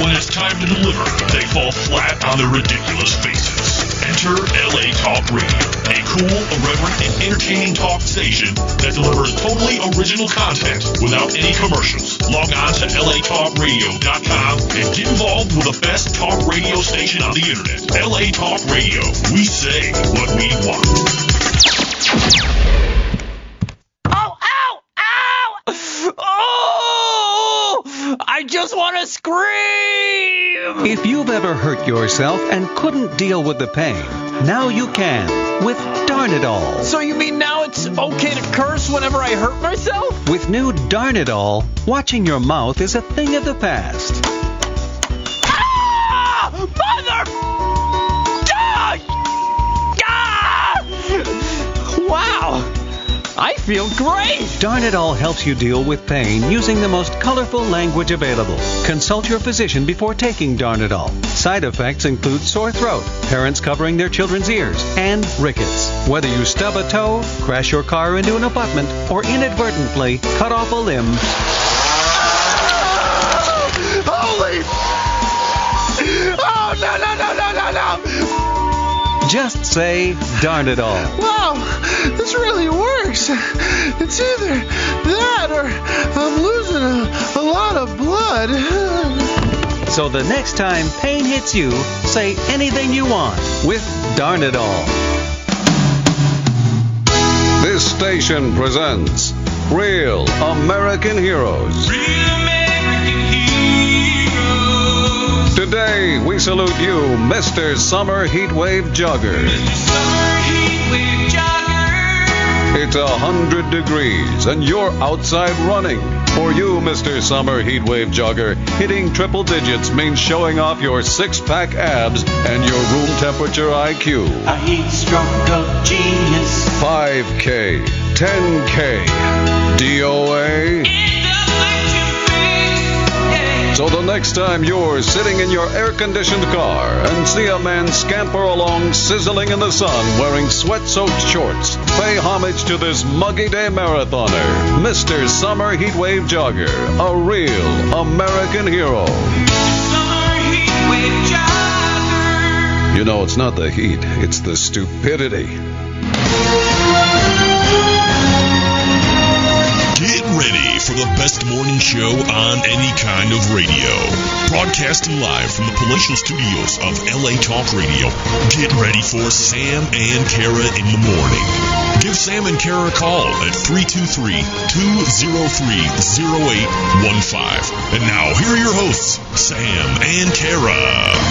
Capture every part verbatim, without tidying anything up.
when it's time to deliver, they fall flat on their ridiculous faces. Enter L A Talk Radio, a cool, irreverent, and entertaining talk station that delivers totally original content without any commercials. Log on to L A talk radio dot com and get involved with the best talk radio station on the internet. L A Talk Radio. We say what we want. Oh, ow, ow! Oh! I just want to scream! If you've ever hurt yourself and couldn't deal with the pain, now you can with Darnidol. So you mean now it's okay to curse whenever I hurt myself? With new Darnidol, watching your mouth is a thing of the past. Ah! Mother! Ah! Ah! Wow! I feel great! Darnidol helps you deal with pain using the most colorful language available. Consult your physician before taking Darnidol. Side effects include sore throat, parents covering their children's ears, and rickets. Whether you stub a toe, crash your car into an abutment, or inadvertently cut off a limb. Holy! Oh, no, no, no, no, no, no! Just say Darnidol. Wow, this really works. It's either that or I'm losing a, a lot of blood. So the next time pain hits you, say anything you want with Darnidol. This station presents Real American Heroes. Real American Heroes. Today we salute you, Mister Summer Heatwave Jogger. Mister Summer Heatwave Jogger. It's a hundred degrees and you're outside running. For you, Mister Summer Heatwave Jogger, hitting triple digits means showing off your six-pack abs and your room temperature I Q. A heat stroke of genius. five K, ten K, D O A. So the next time you're sitting in your air-conditioned car and see a man scamper along sizzling in the sun wearing sweat-soaked shorts, pay homage to this muggy day marathoner, Mister Summer Heatwave Jogger, a real American hero. Summer Heatwave Jogger. You know, it's not the heat, it's the stupidity. Get ready for the best morning show on any kind of radio. Broadcasting live from the palatial studios of L A Talk Radio. Get ready for Sam and Kara in the morning. Give Sam and Kara a call at three two three, two oh three, oh eight one five. And now, here are your hosts, Sam and Kara.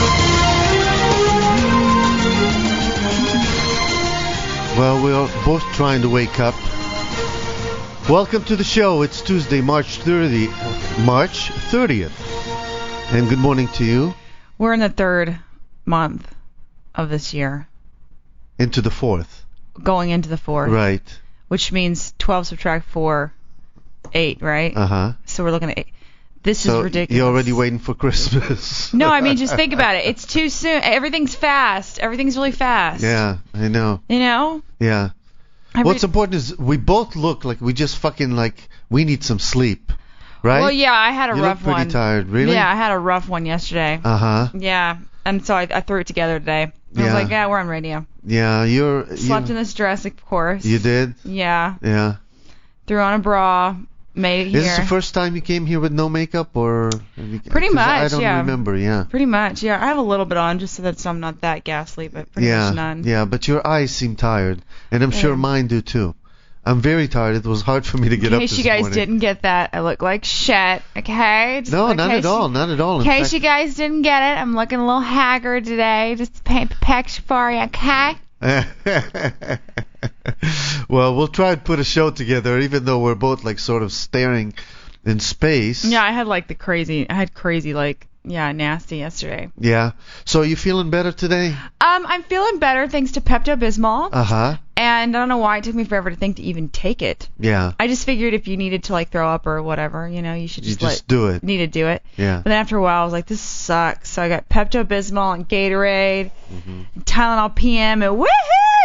Well, we're both trying to wake up. Welcome to the show. It's Tuesday, March thirtieth. March thirtieth. And good morning to you. We're in the third month of this year. Into the fourth. Going into the fourth. Right. Which means twelve subtract four, eight, right? Uh-huh. So we're looking at eight. This so is ridiculous. You're already waiting for Christmas. No, I mean, just think about it. It's too soon. Everything's fast. Everything's really fast. Yeah, I know. You know? Yeah. Every- What's important is we both look like we just fucking like we need some sleep, right? Well, yeah, I had a you rough look pretty one. tired, really? Yeah, I had a rough one yesterday. Uh-huh. Yeah, and so I, I threw it together today. I yeah. was like, yeah, we're on radio. Yeah, you're... Slept you, in this dress, of course. You did? Yeah. Yeah. Threw on a bra, made it here. Is this the first time you came here with no makeup, or... You, pretty much, I don't yeah. remember, yeah. Pretty much, yeah. I have a little bit on just so that I'm not that ghastly, but pretty yeah, much none. Yeah, but your eyes seem tired, and I'm yeah. sure mine do too. I'm very tired. It was hard for me to get up this morning. In case you guys morning. didn't get that, I look like shit, okay? Just no, not at all, you, not at all. In case you guys didn't get it, I'm looking a little haggard today. Just paint picture for you, okay? Well, we'll try and put a show together, even though we're both like sort of staring in space. Yeah, I had like the crazy, I had crazy like, yeah, nasty yesterday. Yeah. So are you feeling better today? Um, I'm feeling better thanks to Pepto-Bismol. Uh-huh. And I don't know why it took me forever to think to even take it. Yeah. I just figured if you needed to like throw up or whatever, you know, you should just, you just let, do it. Need to do it. Yeah. But then after a while, I was like, this sucks. So I got Pepto-Bismol and Gatorade, mm-hmm. and Tylenol P M, and woohoo! It's a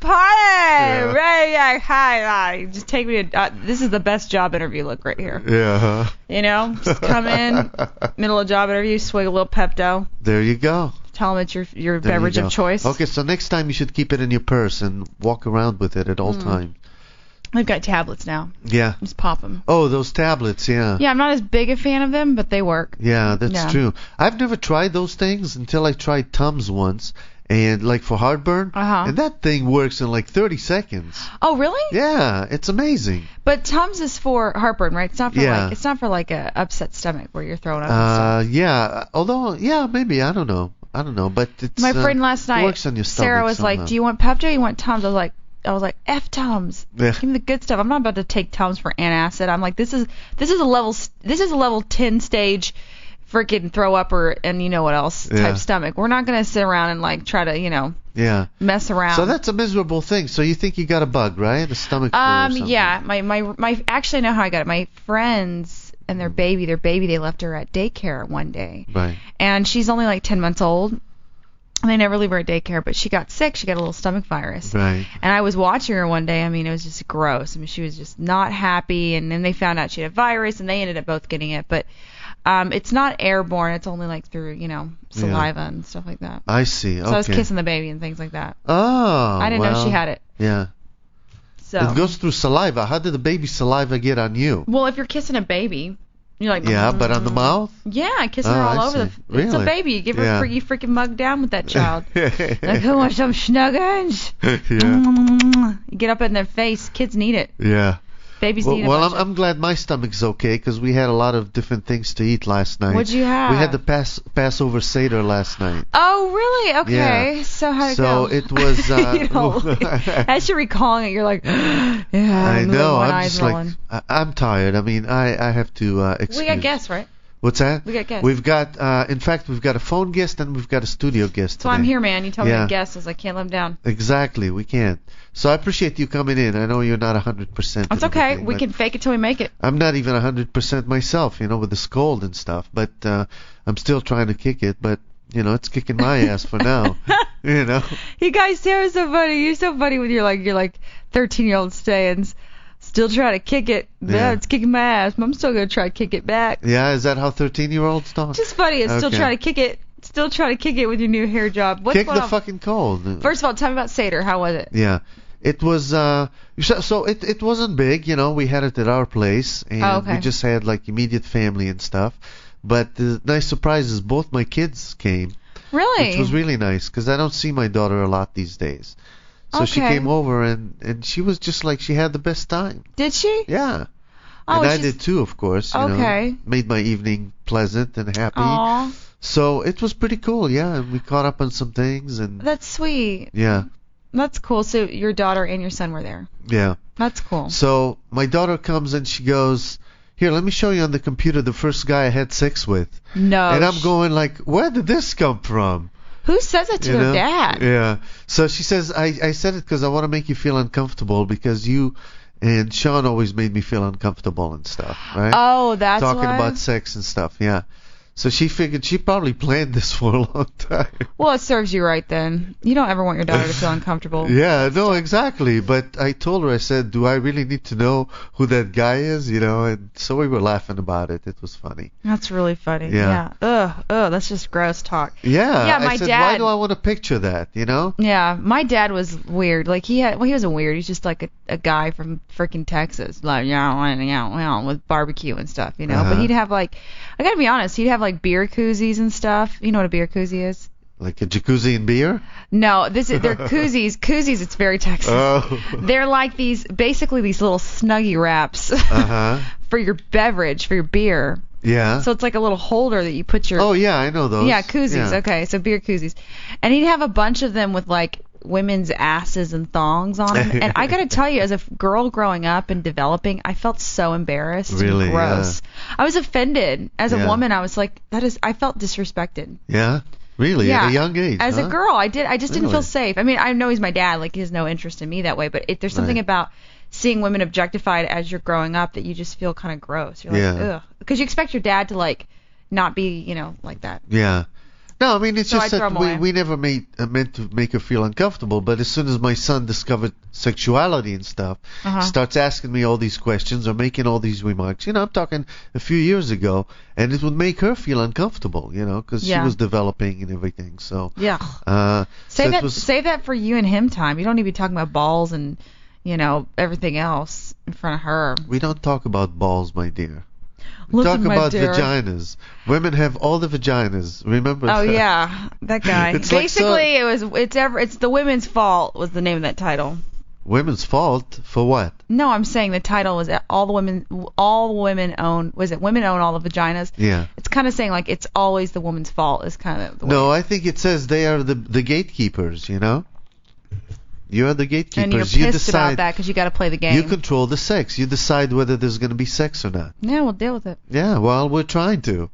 party. Right, yeah, hi, hi. Just take me to. Uh, this is the best job interview look right here. Yeah. You know, just come in, middle of job interview, swig a little Pepto. There you go. Tell them it's your your There you beverage go. of choice. Okay, so next time you should keep it in your purse and walk around with it at all Mm. times. We've got tablets now. Yeah. Just pop them. Oh, those tablets, yeah. Yeah, I'm not as big a fan of them, but they work. Yeah, that's Yeah. true. I've never tried those things until I tried Tums once, and like for heartburn, Uh-huh. and that thing works in like thirty seconds. Oh, really? Yeah, it's amazing. But Tums is for heartburn, right? It's not for Yeah. like it's not for like a upset stomach where you're throwing up. and Uh, stuff. yeah. Although, yeah, maybe I don't know. I don't know, but it's My uh, friend last it night, works on your Sarah stomach was like, somehow. "Do you want Pepto? Or you want Tums?" I was like, I was like, F Tums. Yeah. Give me the good stuff. I'm not about to take Tums for antacid. I'm like, this is this is a level this is a level ten stage, freaking throw up or and you know what else Yeah. type stomach. We're not gonna sit around and like try to you know Yeah. mess around. So that's a miserable thing. So you think you got a bug, right? A stomach flu or Um, something. yeah, my my my. Actually, I know how I got it. My friends and their baby, their baby, they left her at daycare one day, Right. and she's only like ten months old. And they never leave her at daycare, but she got sick. She got a little stomach virus. Right. And I was watching her one day. I mean, it was just gross. I mean, she was just not happy. And then they found out she had a virus, and they ended up both getting it. But um, it's not airborne. It's only like through, you know, saliva and stuff like that. I see. Okay. So I was kissing the baby and things like that. Oh. I didn't know well, she had it. Yeah. So. It goes through saliva. How did the baby's saliva get on you? Well, if you're kissing a baby, you're like. Yeah, but on the mouth? Yeah, kissing Oh, her all I over the. see. It's a Really? baby. You give her Yeah. a freaky freaking mug down with that child. Like, who wants some snuggins? yeah. You get up in their face. Kids need it. Yeah. Babies Well, need it. well I'm, I'm glad my stomach's okay because we had a lot of different things to eat last night. What'd you have? We had the Pass, Passover Seder last night. Oh, really? Okay. Yeah. So how'd it So go? it was. Uh, You know, as you're recalling it, you're like, yeah. I I'm know. One I'm eye's just rolling. like I, I'm tired. I mean, I I have to uh, excuse. We got guests, right? What's that? We got guests. We've got. Uh, in fact, we've got a phone guest and we've got a studio guest. So I'm today. here, man. You tell me Yeah. to guess, as I can't let them down. Exactly. We can't. So I appreciate you coming in. I know you're not one hundred percent. That's and okay. everything, We but can fake it till we make it. I'm not even one hundred percent myself, you know, with this cold and stuff. But uh, I'm still trying to kick it. But you know, it's kicking my ass for now. You know. You guys, Sarah's so funny. You're so funny with your like your like thirteen year old stands. Still trying to kick it. Yeah, Yeah. it's kicking my ass. But I'm still gonna try to kick it back. Yeah. Is that how thirteen year olds talk? Just funny. It's still Okay. trying to kick it. Still trying to kick it with your new hair job. What's Kick going the on? fucking cold. First of all, tell me about Seder. How was it? Yeah. It was uh so, so it it wasn't big, you know, we had it at our place and Oh, okay. we just had like immediate family and stuff. But the nice surprise is both my kids came, Really? which was really nice cuz I don't see my daughter a lot these days. So she Okay. came over and and she was just like she had the best time. Did she? Yeah. Oh, and I she's- did too, of course, you Okay. know. Made my evening pleasant and happy. Aw, So it was pretty cool, yeah, and we caught up on some things and that's sweet. yeah. That's cool. So your daughter and your son were there. Yeah. That's cool. So my daughter comes and she goes, "Here, let me show you on the computer the first guy I had sex with." No. and I'm going like, "Where did this come from?" Who says that to You their know? dad? Yeah. So she says, "I I said it because I want to make you feel uncomfortable because you and Sean always made me feel uncomfortable and stuff, right? Oh, that's Talking why? about sex and stuff, yeah." So she figured she probably planned this for a long time. Well, it serves you right then. You don't ever want your daughter to feel uncomfortable. Yeah, no, exactly. But I told her, I said, "Do I really need to know who that guy is?" You know, and so we were laughing about it. It was funny. That's really funny. Yeah. Yeah. Ugh. Ugh. That's just gross talk. Yeah. Yeah, I my said, dad- "Why do I want to picture that?" You know? Yeah, my dad was weird. Like he had, well, he wasn't weird. He's just like a, a guy from freaking Texas, like yeah, yeah, yeah, with barbecue and stuff, you know. Uh-huh. But he'd have like, I gotta be honest, he'd have like beer koozies and stuff. You know what a beer koozie is? Like a jacuzzi and beer? No, this is they're koozies. Koozies, it's very Texas. Oh. They're like these, basically these little snuggie wraps Uh huh. for your beverage, for your beer. Yeah. So it's like a little holder that you put your. Oh yeah, I know those. Yeah, koozies. Yeah. Okay, so beer koozies, and he'd have a bunch of them with like women's asses and thongs on them. And I gotta tell you, as a f- girl growing up and developing, I felt so embarrassed Really, and gross. I was offended. As Yeah. a woman, I was like, that is. I felt disrespected. Yeah. Really? Yeah. At a young age? As huh? a girl, I did. I just didn't Really? feel safe. I mean, I know he's my dad. Like he has no interest in me that way. But it, there's something Right. about seeing women objectified as you're growing up that you just feel kind of gross. You're like, Yeah. ugh, because you expect your dad to like not be, you know, like that. Yeah. No, I mean, it's So just I throw that 'em we, away. we never made uh, meant to make her feel uncomfortable. But as soon as my son discovered sexuality and stuff, Uh-huh. starts asking me all these questions or making all these remarks. You know, I'm talking a few years ago, and it would make her feel uncomfortable. You know, because Yeah. she was developing and everything. So, Yeah. uh, so Save it that. was, Save that for you and him time. You don't need to be talking about balls and, you know, everything else in front of her. we don't talk about balls, my dear. We Listen, talk my about dear. vaginas. Women have all the vaginas. Remember? Oh that? yeah, that guy. It's like Basically, it was it's ever it's the women's fault was the name of that title. Women's fault for what? No, I'm saying the title was all the women all women own was it women own all the vaginas? Yeah. It's kind of saying like it's always the woman's fault is kind of the way. No, I think it says they are the the gatekeepers. You know. You are the gatekeepers. and you're you pissed decide. about that because you got to play the game. You control the sex. You decide whether there's going to be sex or not. Yeah, we'll deal with it. Yeah, well, we're trying to.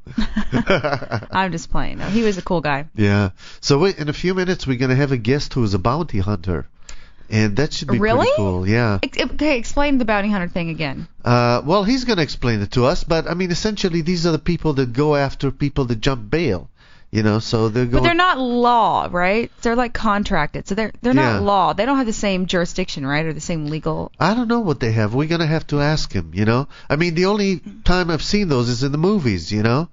I'm just playing. No, he was a cool guy. Yeah. So wait, in a few minutes, we're going to have a guest who is a bounty hunter. And that should be Really? pretty cool. Yeah. Ex- Okay, explain the bounty hunter thing again. Uh, well, he's going to explain it to us. But, I mean, essentially, these are the people that go after people that jump bail. You know, so they're going... But they're not law, right? They're like contracted, so they're they're not Yeah. law. They don't have the same jurisdiction, right, or the same legal. I don't know what they have. We're going to have to ask him, you know. I mean, the only time I've seen those is in the movies, you know.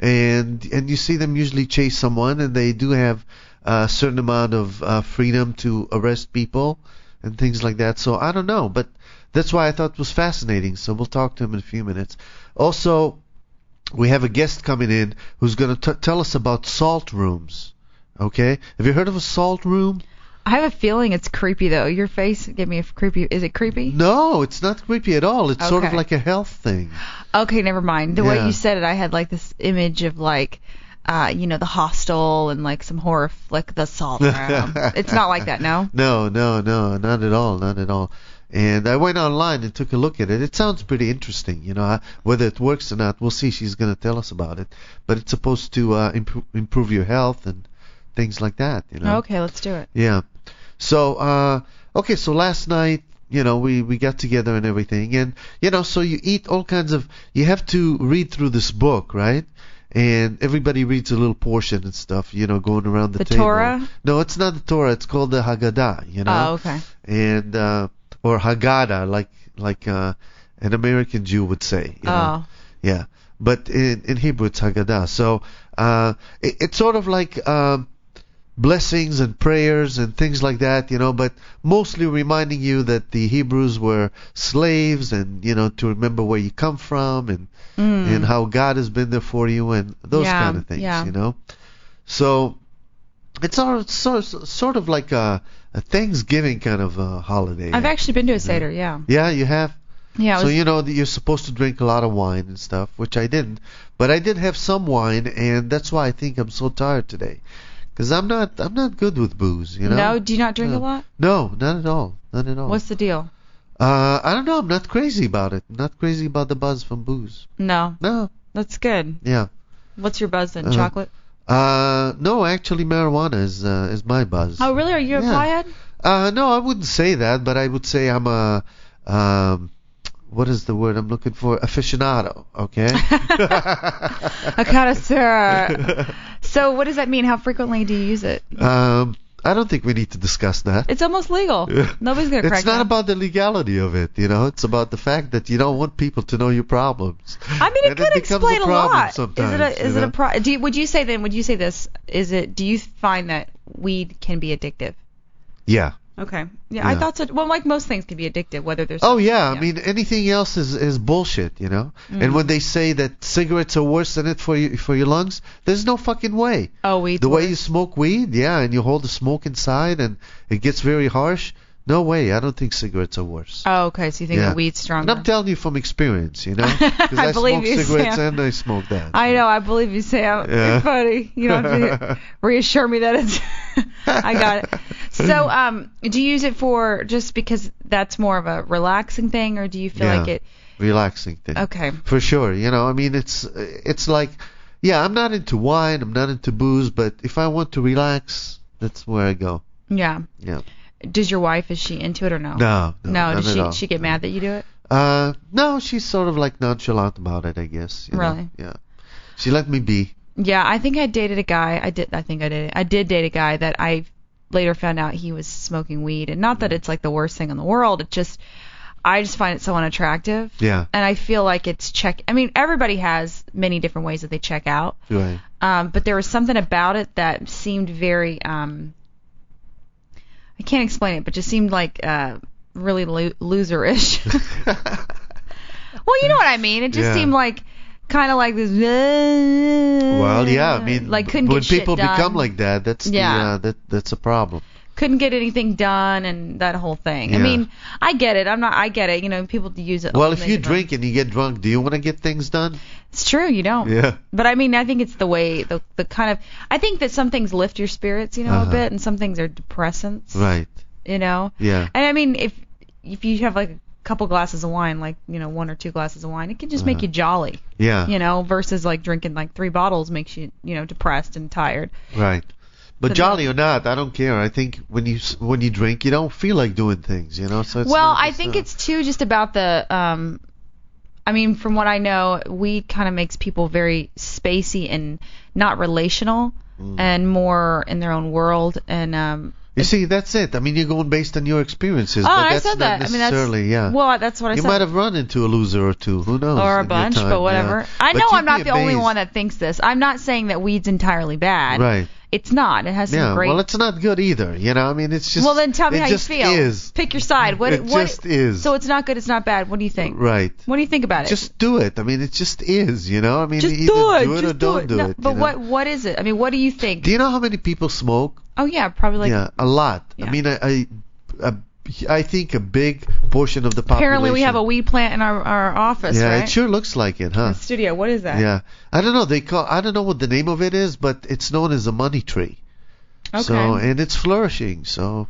And and you see them usually chase someone, and they do have a certain amount of uh, freedom to arrest people and things like that. So I don't know, but that's why I thought it was fascinating. So we'll talk to him in a few minutes. Also, we have a guest coming in who's going to t- tell us about salt rooms. Okay? Have you heard of a salt room? I have a feeling it's creepy though. Your face gave me a creepy. Is it creepy? No, it's not creepy at all. It's sort of Okay. like a health thing. Okay, never mind. The way Yeah. you said it, I had like this image of like, uh, you know, the hostel and like some horror flick, the salt room. It's not like that, no. No, no, no, not at all, not at all. And I went online and took a look at it. It sounds pretty interesting, you know. I- Whether it works or not, we'll see. She's going to tell us about it. But it's supposed to uh, improve, improve your health and things like that, you know. Okay, let's do it. Yeah. So, uh, okay, so last night, you know, we, we got together and everything. And, you know, so you eat all kinds of, you have to read through this book, right? And everybody reads a little portion and stuff, you know, going around the, The table. Torah? No, it's not the Torah. It's called the Haggadah, you know. Oh, okay. And, uh, or Haggadah, like, like, uh, an American Jew would say, you know. Oh, Yeah, but in in Hebrew it's Haggadah. So uh, it, it's sort of like um, blessings and prayers and things like that, you know. But mostly reminding you that the Hebrews were slaves, and you know, to remember where you come from and Mm. and how God has been there for you and those Yeah, kind of things, yeah. you know. So it's sort of, sort sort of like a, a Thanksgiving kind of uh, holiday. I've actually been to a seder. Yeah. Yeah, you have. Yeah. It So was, you know that you're supposed to drink a lot of wine and stuff, which I didn't, but I did have some wine, and that's why I think I'm so tired today, because I'm not I'm not good with booze, you know. No, do you not drink No. a lot? No, not at all, not at all. What's the deal? Uh, I don't know. I'm not crazy about it. Not crazy about the buzz from booze. No, No, that's good. yeah. What's your buzz then? Uh, Chocolate? Uh, no, actually, marijuana is uh, is my buzz. Oh, really? Are you a yeah. flyhead? Uh, no, I wouldn't say that, but I would say I'm a um. What is the word I'm looking for? Aficionado, okay? A connoisseur. So what does that mean? How frequently do you use it? um, I don't think we need to discuss that. It's almost legal. Nobody's gonna crack It's not down. about the legality of it, you know. It's about the fact that you don't want people to know your problems. I mean, it And could becomes explain a a, problem lot. Is it sometimes, a is you it a know? pro? Do you, would you say then? Would you say this? Is it? Do you find that weed can be addictive? Yeah. Okay. Yeah, I Yeah. thought so. Well, like most things can be addictive, whether there's. Oh yeah. I mean, anything else is is bullshit, you know. Mm. And when they say that cigarettes are worse than it for you for your lungs, there's no fucking way. Oh, weed. The way you smoke weed, yeah, and you hold the smoke inside, and it gets very harsh. No way. I don't think cigarettes are worse. Oh, okay. So you think Yeah. the weed's And stronger? I'm telling you from experience, you know, because I I, believe smoke you, cigarettes Sam. and I smoke that. I know. I believe you, Sam. Yeah. You're funny. You don't have to reassure me that it's. I got it. So, um, do you use it for just because that's more of a relaxing thing, or do you feel Yeah. like it? Relaxing thing. Okay. For sure. You know, I mean, it's it's like, yeah, I'm not into wine, I'm not into booze, but if I want to relax, that's where I go. Yeah. Yeah. Does your wife, is she into it or no? No. No. No. not Does at she all. she get mad that you do it? Uh, no, she's sort of like nonchalant about it, I guess. you know? Really? Yeah. She let me be. Yeah, I think I dated a guy. I did. I think I did. I did date a guy that I later found out he was smoking weed, and not that it's like the worst thing in the world. It just, I just find it so unattractive. Yeah. And I feel like it's check. I mean, everybody has many different ways that they check out. Right. Um, but there was something about it that seemed very. Um, I can't explain it, but just seemed like uh, really lo- loserish. Well, you know what I mean. It just Yeah. seemed like. Kind of like this. Uh, Well, yeah, I mean, like couldn't when get shit people done. become like that, that's Yeah. the, uh, that that's a problem. Couldn't get anything done, and that whole thing. I Yeah. mean, I get it. I'm not. I get it. You know, people use it. Well, all if many you different- drink and you get drunk, do you want to get things done? it's true. You don't. Yeah. But I mean, I think it's the way the the kind of. I think that some things lift your spirits, you know, Uh-huh. a bit, and some things are depressants. Right. You know. Yeah. And I mean, if if you have like a couple glasses of wine, like you know, one or two glasses of wine, it can just make Uh-huh. you jolly. Yeah. You know, versus like drinking like three bottles makes you you know depressed and tired. Right. But But jolly no- or not, I don't care. I think when you s- when you drink, you don't feel like doing things, you know. So it's Well, not I just, think uh, it's too just about the. Um, I mean, from what I know, weed kind of makes people very spacey and not relational, Mm. and more in their own world. And um, You see, that's it. I mean, you're going based on your experiences, oh, but I that's said not that. I mean, that's necessarily, yeah. well, that's what I you said. might have run into a loser or two. Who knows? or a in your bunch, time, but whatever. yeah. I But know you'd I'm not be the only amazed. one that thinks this. I'm not saying that weed's entirely bad. Right. It's not. It has some Yeah. great. Well, it's not good either. You know, I mean, it's just. well, then tell me it how you just feel. Is. Pick your side. What? It what? just is. So it's not good. It's not bad. What do you think? Right. What do you think about it? Just do it. I mean, it just is. You know, I mean, Just either do it. do it just or don't do No, it. But you know? what? What is it? I mean, what do you think? Do you know how many people smoke? Oh yeah, probably like. yeah, a lot. Yeah. I mean, I, I, a, I think a big portion of the population. Apparently, we have a weed plant in our, our office, Yeah, right? it sure looks like it, huh? The studio. What is that? Yeah, I don't know. They call. I don't know what the name of it is, but it's known as a money tree. Okay. So and it's flourishing. So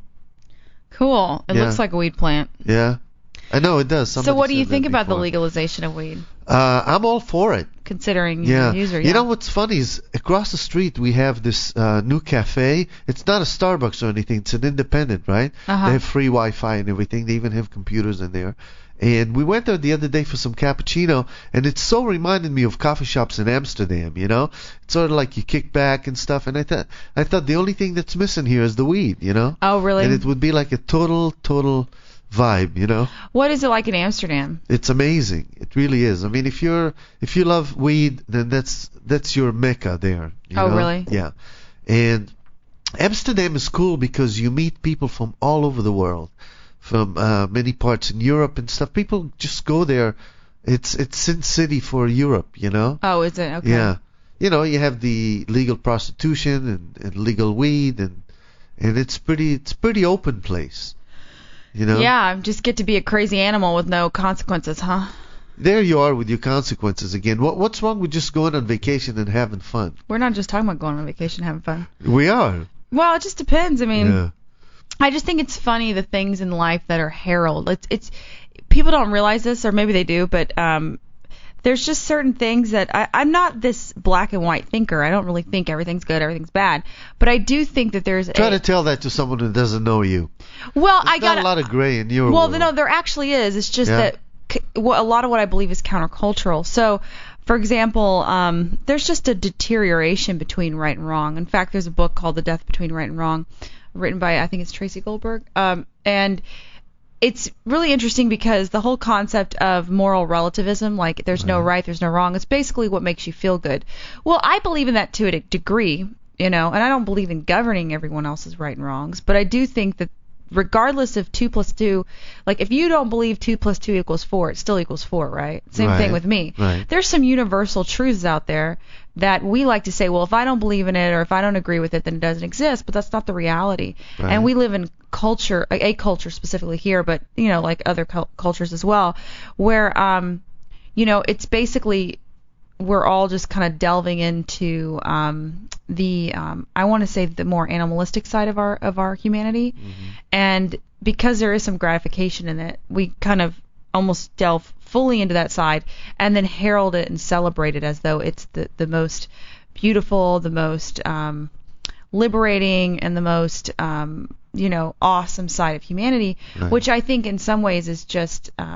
Cool. It Yeah. looks like a weed plant. yeah, I know it does. So Somebody what do you said think that about the before. legalization of weed? Uh, I'm all for it. Considering Yeah. you're a user. You yeah. know what's funny is across the street we have this uh, new cafe. It's not a Starbucks or anything. It's an independent, right? Uh-huh. They have free Wi-Fi and everything. They even have computers in there. And we went there the other day for some cappuccino, and it so reminded me of coffee shops in Amsterdam. You know, it's sort of like you kick back and stuff. And I thought, I thought the only thing that's missing here is the weed. You know. Oh really? And it would be like a total, total vibe. You know. What is it like in Amsterdam? It's amazing. It really is. I mean, if you're if you love weed, then that's that's your mecca there. You Oh, know? really? Yeah. And Amsterdam is cool because you meet people from all over the world, from uh, many parts in Europe and stuff. People just go there. It's it's Sin City for Europe, you know. Oh, is it? Okay. Yeah. You know, you have the legal prostitution and, and legal weed, and and it's pretty it's pretty open place. You know. Yeah, just get to be a crazy animal with no consequences, huh? There you are with your consequences again. What what's wrong with just going on vacation and having fun? We're not just talking about going on vacation, having fun. We are. Well, it just depends. I mean, Yeah. I just think it's funny the things in life that are heralded. It's it's people don't realize this, or maybe they do, but um, there's just certain things that I, I'm not this black and white thinker. I don't really think everything's good, everything's bad, but I do think that there's Try a, to tell that to someone who doesn't know you. well, There's I got not a lot of gray in your Well, world. no, there actually is. It's just Yeah. that c- what a lot of what I believe is countercultural. So, for example, um, there's just a deterioration between right and wrong. In fact, there's a book called The Death Between Right and Wrong, written by I think it's Tracy Goldberg, um, and it's really interesting because the whole concept of moral relativism, like there's no right, there's no wrong, it's basically what makes you feel good. Well, I believe in that to a degree, you know, and I don't believe in governing everyone else's right and wrongs, but I do think that regardless of two plus two, like if you don't believe two plus two equals four, it still equals four, right? Same Right, thing with me. right. There's some universal truths out there that we like to say, well, if I don't believe in it or if I don't agree with it, then it doesn't exist, but that's not the reality. Right. And we live in culture, a, a culture specifically here, but, you know, like other cul- cultures as well, where, um, you know, it's basically we're all just kind of delving into um, the um, I want to say the more animalistic side of our of our humanity, and because there is some gratification in it, we kind of almost delve fully into that side and then herald it and celebrate it as though it's the the most beautiful, the most um, liberating, and the most um, you know awesome side of humanity, Right. which I think in some ways is just um,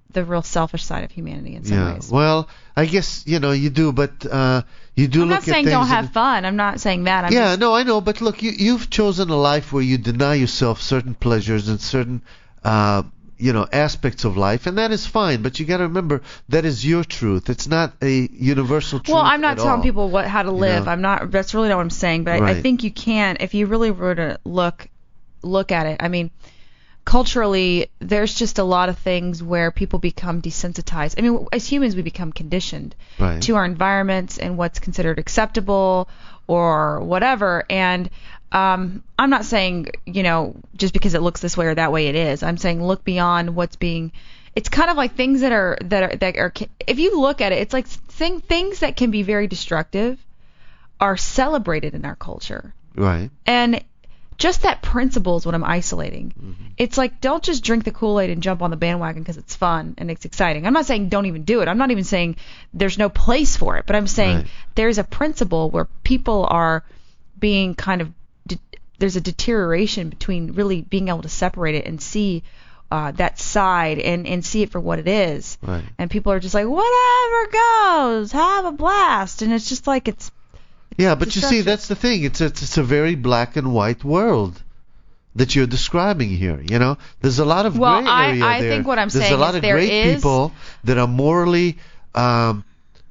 the real selfish side of humanity in some yeah. ways. Well, I guess you know you do, but uh, you do I'm look not saying at things. don't have in- fun. I'm not saying that. I'm yeah, just, no, I know, but look, you you've chosen a life where you deny yourself certain pleasures and certain uh, you know aspects of life, and that is fine. But you got to remember that is your truth. It's not a universal truth. Well, I'm not at telling all. people what how to live. know? I'm not. That's really not what I'm saying. But I, I Right. think you can, if you really were to look look at it. I mean, culturally, there's just a lot of things where people become desensitized. I mean, as humans, we become conditioned Right. to our environments and what's considered acceptable or whatever. And um, I'm not saying, you know, just because it looks this way or that way it is. I'm saying look beyond what's being. It's kind of like things that are that are that are. If you look at it, it's like thing, things that can be very destructive are celebrated in our culture. Right. And just that principle is what I'm isolating. Mm-hmm. It's like, don't just drink the Kool-Aid and jump on the bandwagon because it's fun and it's exciting. I'm not saying don't even do it. I'm not even saying there's no place for it. But I'm saying Right. there's a principle where people are being kind of, de- there's a deterioration between really being able to separate it and see uh, that side and, and see it for what it is. Right. And people are just like, whatever goes, have a blast. And it's just like, it's, Yeah, but you see, destruction. that's the thing. It's a, it's a very black and white world that you're describing here. You know, there's a lot of Well, gray I- area I there. think what I'm there's saying a lot is of there great is- people that are morally, um,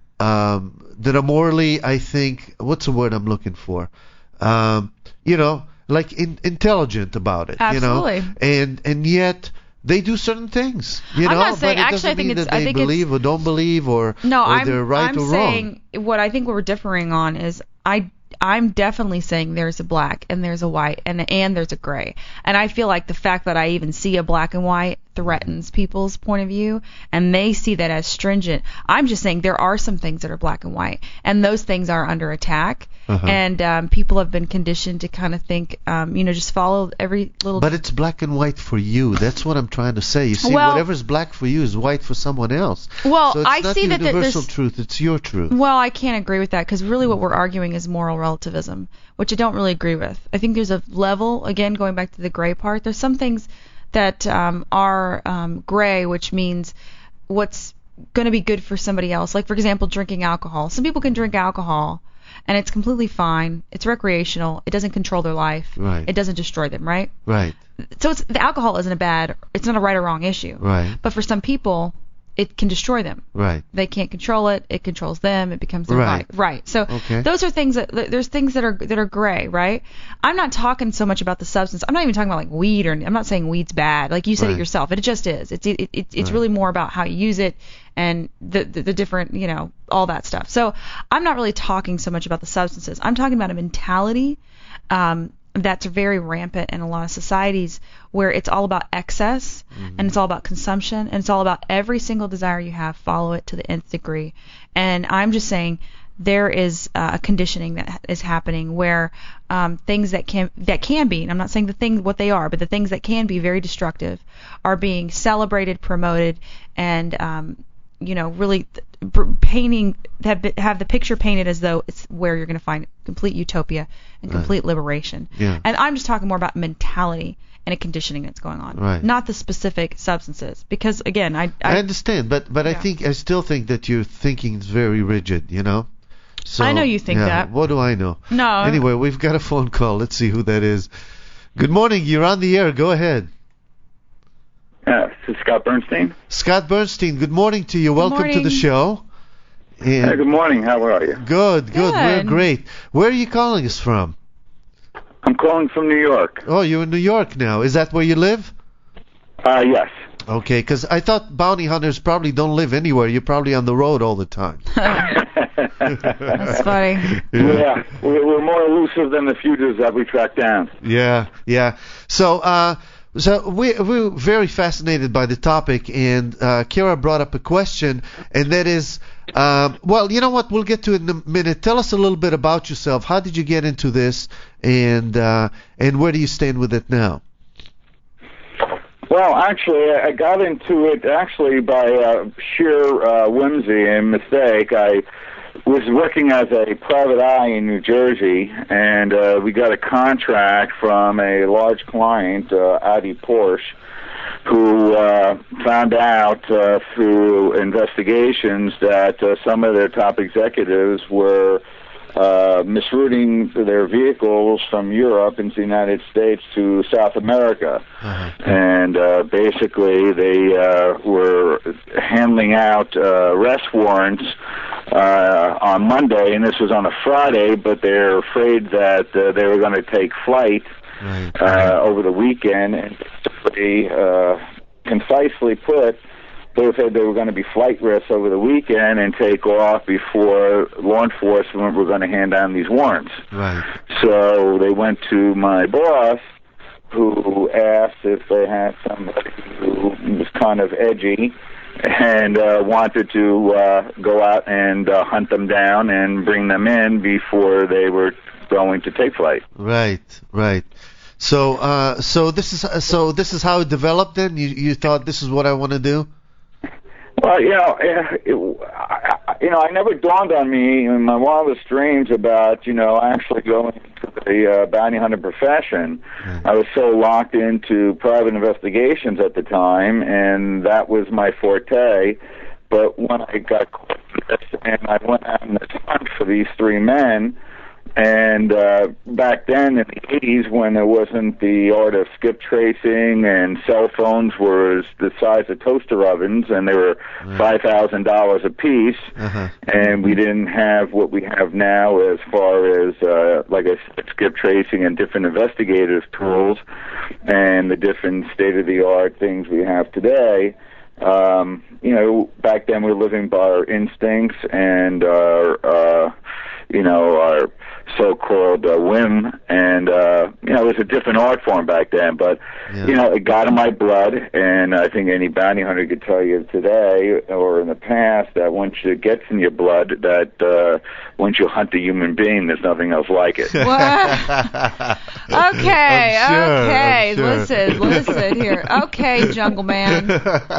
um, that are morally, I think, what's the word I'm looking for? Um, you know, like in, intelligent about it. Absolutely. You know, and and yet. They do certain things, you know, I'm not saying- but it actually, doesn't I think mean it's- that I they think it's- believe or don't believe or, No, or I'm, they're right I'm or wrong. saying what I think what we're differing on is I I'm definitely saying there's a black and there's a white and and there's a gray. And I feel like the fact that I even see a black and white threatens people's point of view, and they see that as stringent. I'm just saying there are some things that are black and white, and those things are under attack. Uh-huh. And um, people have been conditioned to kind of think, um, you know, just follow every little. But it's black and white for you. That's what I'm trying to say. You see, Well- whatever's black for you is white for someone else. Well, so it's I not see that th- universal there's- truth. It's your truth. Well, I can't agree with that because really what we're arguing is moral relativism, which I don't really agree with. I think there's a level, again, going back to the gray part, there's some things that um, are um, gray, which means what's going to be good for somebody else. Like, for example, drinking alcohol. Some people can drink alcohol, and it's completely fine. It's recreational. It doesn't control their life. Right. It doesn't destroy them, right? Right. So it's, the alcohol isn't a bad, it's not a right or wrong issue. Right. But for some people, it can destroy them. Right. They can't control it. It controls them. It becomes their Right. life. Right. So Okay. those are things that there's things that are that are gray, right? I'm not talking so much about the substance. I'm not even talking about like weed or I'm not saying weed's bad. Like you said Right. it yourself. It just is. It's it, it, it's Right. really more about how you use it and the, the the different, you know, all that stuff. So I'm not really talking so much about the substances. I'm talking about a mentality um that's very rampant in a lot of societies where it's all about excess and it's all about consumption and it's all about every single desire you have, follow it to the nth degree. And I'm just saying there is uh, a conditioning that is happening where um, things that can that can be, and I'm not saying the things what they are, but the things that can be very destructive are being celebrated, promoted, and um, you know, really th- painting have have the picture painted as though it's where you're going to find complete utopia and complete liberation. Yeah. And I'm just talking more about mentality and a conditioning that's going on, Right. not the specific substances. Because again, I I, I, understand, but but I Yeah. think I still think that your thinking is very rigid. You know. So, I know you think yeah, that. What do I know? No. Anyway, we've got a phone call. Let's see who that is. Good morning. You're on the air. Go ahead. Uh, this is Scott Bernstein. Scott Bernstein, good morning to you. Welcome to the morning. show. And Hey, good morning. How are you? good, good. We're Good. great. Where are you calling us from? I'm calling from New York. Oh, you're in New York now. Is that where you live? Uh, yes. Okay, because I thought bounty hunters probably don't live anywhere. You're probably on the road all the time. that's funny. Yeah, we're, we're more elusive than the fugitives that we track down. Yeah, yeah. So, uh, so we we're very fascinated by the topic, and uh, Kira brought up a question, and that is, um, well, you know what? We'll get to it in a minute. Tell us a little bit about yourself. How did you get into this, and uh, and where do you stand with it now? Well, actually, I got into it actually by uh, sheer uh, whimsy and mistake. I was working as a private eye in New Jersey, and uh, we got a contract from a large client, uh, Audi Porsche, who uh, found out uh, through investigations that uh, some of their top executives were uh, misrouting their vehicles from Europe into the United States to South America. Uh-huh. And uh, basically they uh, were handing out uh, arrest warrants uh, on Monday, and this was on a Friday, but they're afraid that uh, they were going to take flight Right. uh, over the weekend, and basically, uh, concisely put, they said they were going to be flight risks over the weekend and take off before law enforcement were going to hand down these warrants. Right. So they went to my boss, who asked if they had somebody who was kind of edgy and uh, wanted to uh, go out and uh, hunt them down and bring them in before they were going to take flight. Right. Right. So, uh, so this is uh, so this is how it developed. Then you you thought this is what I want to do. Well, you know, it, I, you know, I never dawned on me in my wildest dreams about, you know, actually going into the uh, bounty hunter profession. Right. I was so locked into private investigations at the time, and that was my forte. But when I got caught in this, and I went out on this hunt for these three men, and uh, back then in the eighties, when there wasn't the art of skip tracing and cell phones were the size of toaster ovens, and they were Right. five thousand dollars a piece, Uh-huh. and we didn't have what we have now as far as, uh, like I said, skip tracing and different investigative tools and the different state-of-the-art things we have today. Um, you know, back then we were living by our instincts and our, uh, you know, our so-called uh, whim, and uh, you know, it was a different art form back then. But Yeah. you know, it got in my blood, and I think any bounty hunter could tell you today or in the past that once it gets in your blood, that uh, once you hunt a human being, there's nothing else like it. What? Okay, I'm sure, okay. I'm sure. Listen, listen here. Okay, Jungle Man.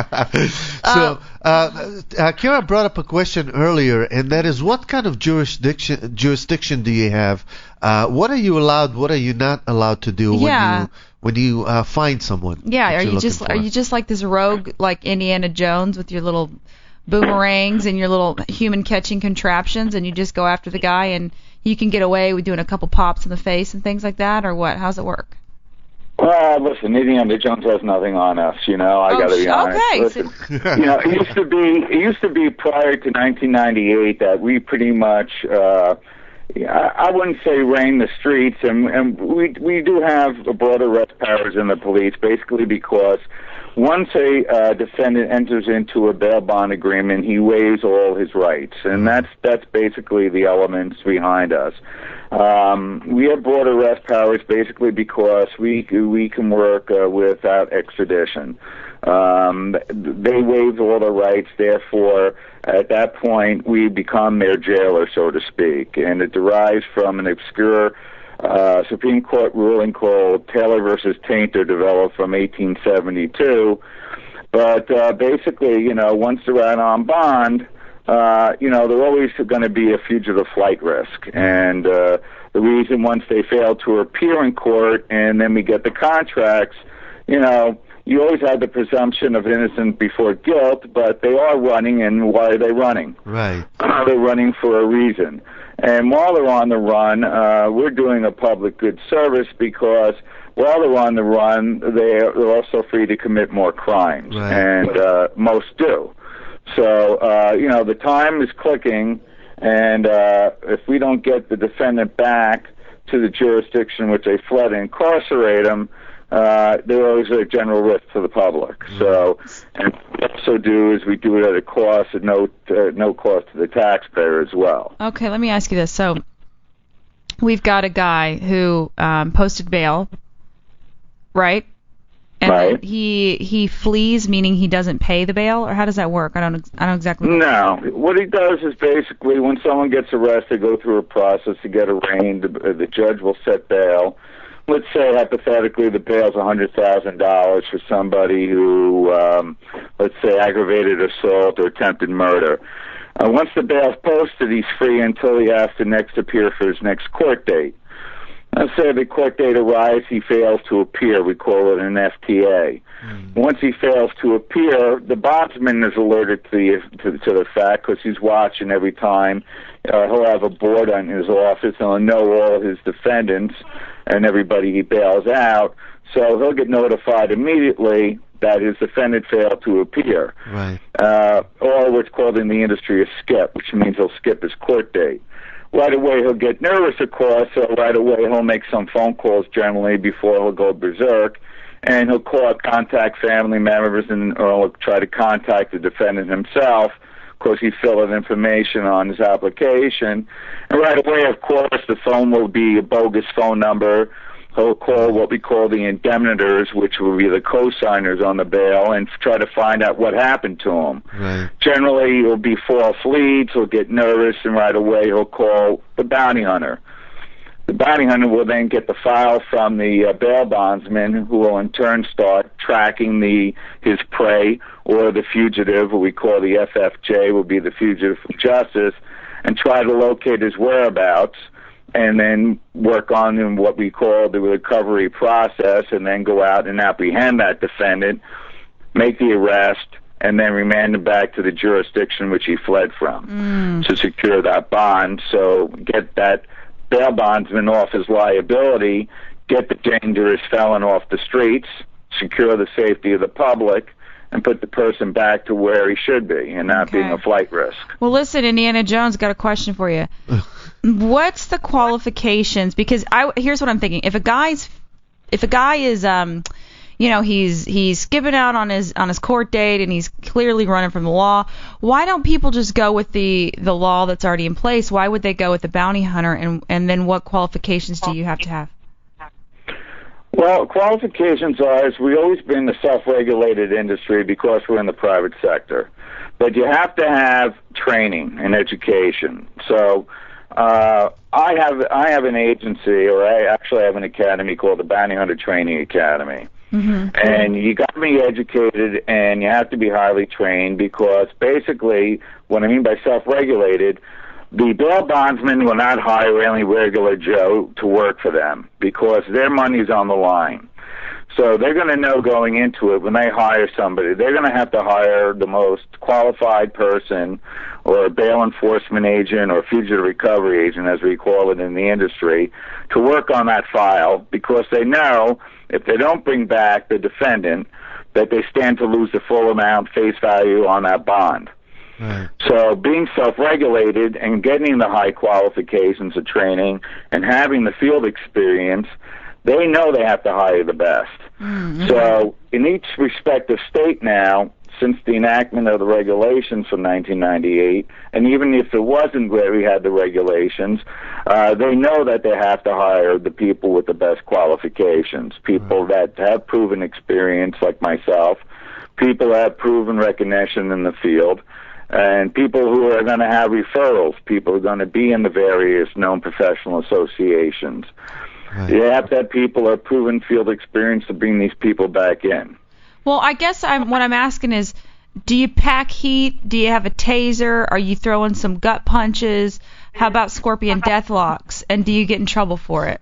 So, uh, uh, Kara brought up a question earlier, and that is, what kind of jurisdiction jurisdiction do you have? Uh, what are you allowed? What are you not allowed to do when Yeah. you when you uh, find someone? Yeah, that are you're you just looking are for? you just like this rogue like Indiana Jones with your little boomerangs and your little human catching contraptions, and you just go after the guy and you can get away with doing a couple pops in the face and things like that, or what? How's it work? Well, listen, Indiana Jones has nothing on us, you know. I Oh, got to be sh- honest. okay, Listen, you know, it used to be it used to be prior to nineteen ninety-eight that we pretty much uh, I I wouldn't say reign the streets, and and we we do have broad arrest powers in the police, basically because once a uh, defendant enters into a bail bond agreement, he waives all his rights, and that's that's basically the elements behind us. Um, we have broad arrest powers basically because we we can work uh, without extradition. Um, they waive all the rights, therefore, at that point, we become their jailer, so to speak, and it derives from an obscure uh, Supreme Court ruling called Taylor versus Tainter, developed from eighteen seventy-two. But uh, basically, you know, once they're out on bond, uh, you know, they're always going to be a fugitive flight risk. And uh, the reason once they fail to appear in court and then we get the contracts, you know, you always have the presumption of innocence before guilt, but they are running, and why are they running? Right. Uh, they're running for a reason. And while they're on the run, uh, we're doing a public good service because while they're on the run, they're, they're also free to commit more crimes, Right. and uh, most do. So, uh, you know, the time is clicking, and uh, if we don't get the defendant back to the jurisdiction which they fled and incarcerate them, uh, they're always a general risk to the public. So, and what we also do is we do it at a cost, at no, uh, no cost to the taxpayer as well. Okay, let me ask you this. So we've got a guy who um, posted bail, right? And Right. then he he flees, meaning he doesn't pay the bail, or how does that work? I don't ex- I don't exactly. No. What he does is basically when someone gets arrested, go through a process to get arraigned. The, the judge will set bail. Let's say hypothetically the bail's one hundred thousand dollars for somebody who, um, let's say, aggravated assault or attempted murder. Uh, once the bail's posted, he's free until he has to next appear for his next court date. Let's say the court date arrives, he fails to appear. We call it an F T A. Mm. Once he fails to appear, the bondsman is alerted to the to, to the fact because he's watching every time. Uh, he'll have a board on his office, and he'll know all his defendants and everybody he bails out. So he'll get notified immediately that his defendant failed to appear. Right. Uh, or what's called in the industry a skip, which means he'll skip his court date. Right away he'll get nervous, of course, so right away he'll make some phone calls generally before he'll go berserk, and he'll call up, contact family members, and or he'll try to contact the defendant himself. Of course, he's filling information on his application. And right away, of course, the phone will be a bogus phone number. He'll call what we call the indemnitors, which will be the co-signers on the bail, and try to find out what happened to him. Right. Generally, it'll be false leads. He'll get nervous, and right away he'll call the bounty hunter. The bounty hunter will then get the file from the uh, bail bondsman, who will in turn start tracking the his prey, or the fugitive, what we call the F F J, will be the fugitive from justice, and try to locate his whereabouts, and then work on what we call the recovery process, and then go out and apprehend that defendant, make the arrest, and then remand him back to the jurisdiction which he fled from mm. to secure that bond. So get that bail bondsman off his liability, get the dangerous felon off the streets, secure the safety of the public, and put the person back to where he should be and not Okay. being a flight risk. Well, listen, Indiana Jones, got a question for you. What's the qualifications? Because I here's what I'm thinking. If a guy's, if a guy is, um, you know, he's he's skipping out on his on his court date and he's clearly running from the law, why don't people just go with the the law that's already in place? Why would they go with the bounty hunter? And and then what qualifications do you have to have? Well, qualifications are, is we always been a self-regulated industry because we're in the private sector. But you have to have training and education. So uh, I have I have an agency, or I actually have an academy called the Bounty Hunter Training Academy. Mm-hmm. And you got to be educated, and you have to be highly trained, because basically what I mean by self-regulated, the bail bondsman will not hire any regular Joe to work for them because their money's on the line. So they're going to know going into it when they hire somebody, they're going to have to hire the most qualified person, or a bail enforcement agent, or fugitive recovery agent, as we call it in the industry, to work on that file, because they know if they don't bring back the defendant, that they stand to lose the full amount face value on that bond. Right. So being self-regulated and getting the high qualifications of training and having the field experience, they know they have to hire the best. Mm-hmm. So in each respective state now, since the enactment of the regulations from nineteen ninety-eight, and even if it wasn't where we had the regulations, uh, they know that they have to hire the people with the best qualifications, people right. that have proven experience like myself, people that have proven recognition in the field, and people who are going to have referrals, people who are going to be in the various known professional associations. Right. You have to have people who have proven field experience to bring these people back in. Well, I guess I'm, what I'm asking is, do you pack heat? Do you have a taser? Are you throwing some gut punches? How about scorpion deathlocks? And do you get in trouble for it?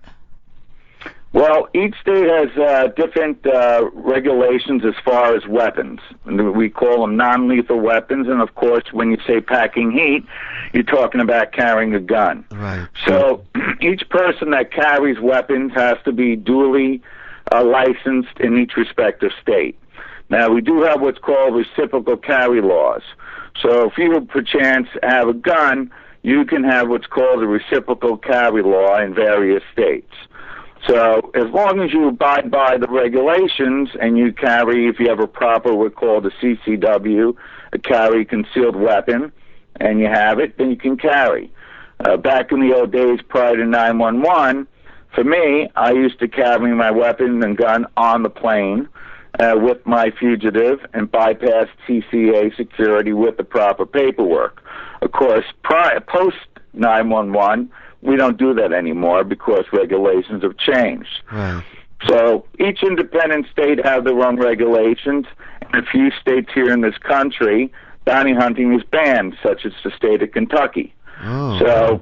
Well, each state has uh, different uh, regulations as far as weapons. We call them non-lethal weapons, and of course, when you say packing heat, you're talking about carrying a gun. Right. So each person that carries weapons has to be duly uh, licensed in each respective state. Now, we do have what's called reciprocal carry laws. So if you perchance have a gun, you can have what's called a reciprocal carry law in various states. So as long as you abide by the regulations and you carry, if you have a proper what's called a C C W, a carry concealed weapon, and you have it, then you can carry. Uh, back in the old days prior to nine one one, for me, I used to carry my weapon and gun on the plane uh, with my fugitive and bypass T C A security with the proper paperwork. Of course, prior, post nine one one, we don't do that anymore because regulations have changed. Right. So each independent state have their own regulations. In a few states here in this country, bounty hunting is banned, such as the state of Kentucky. Oh. So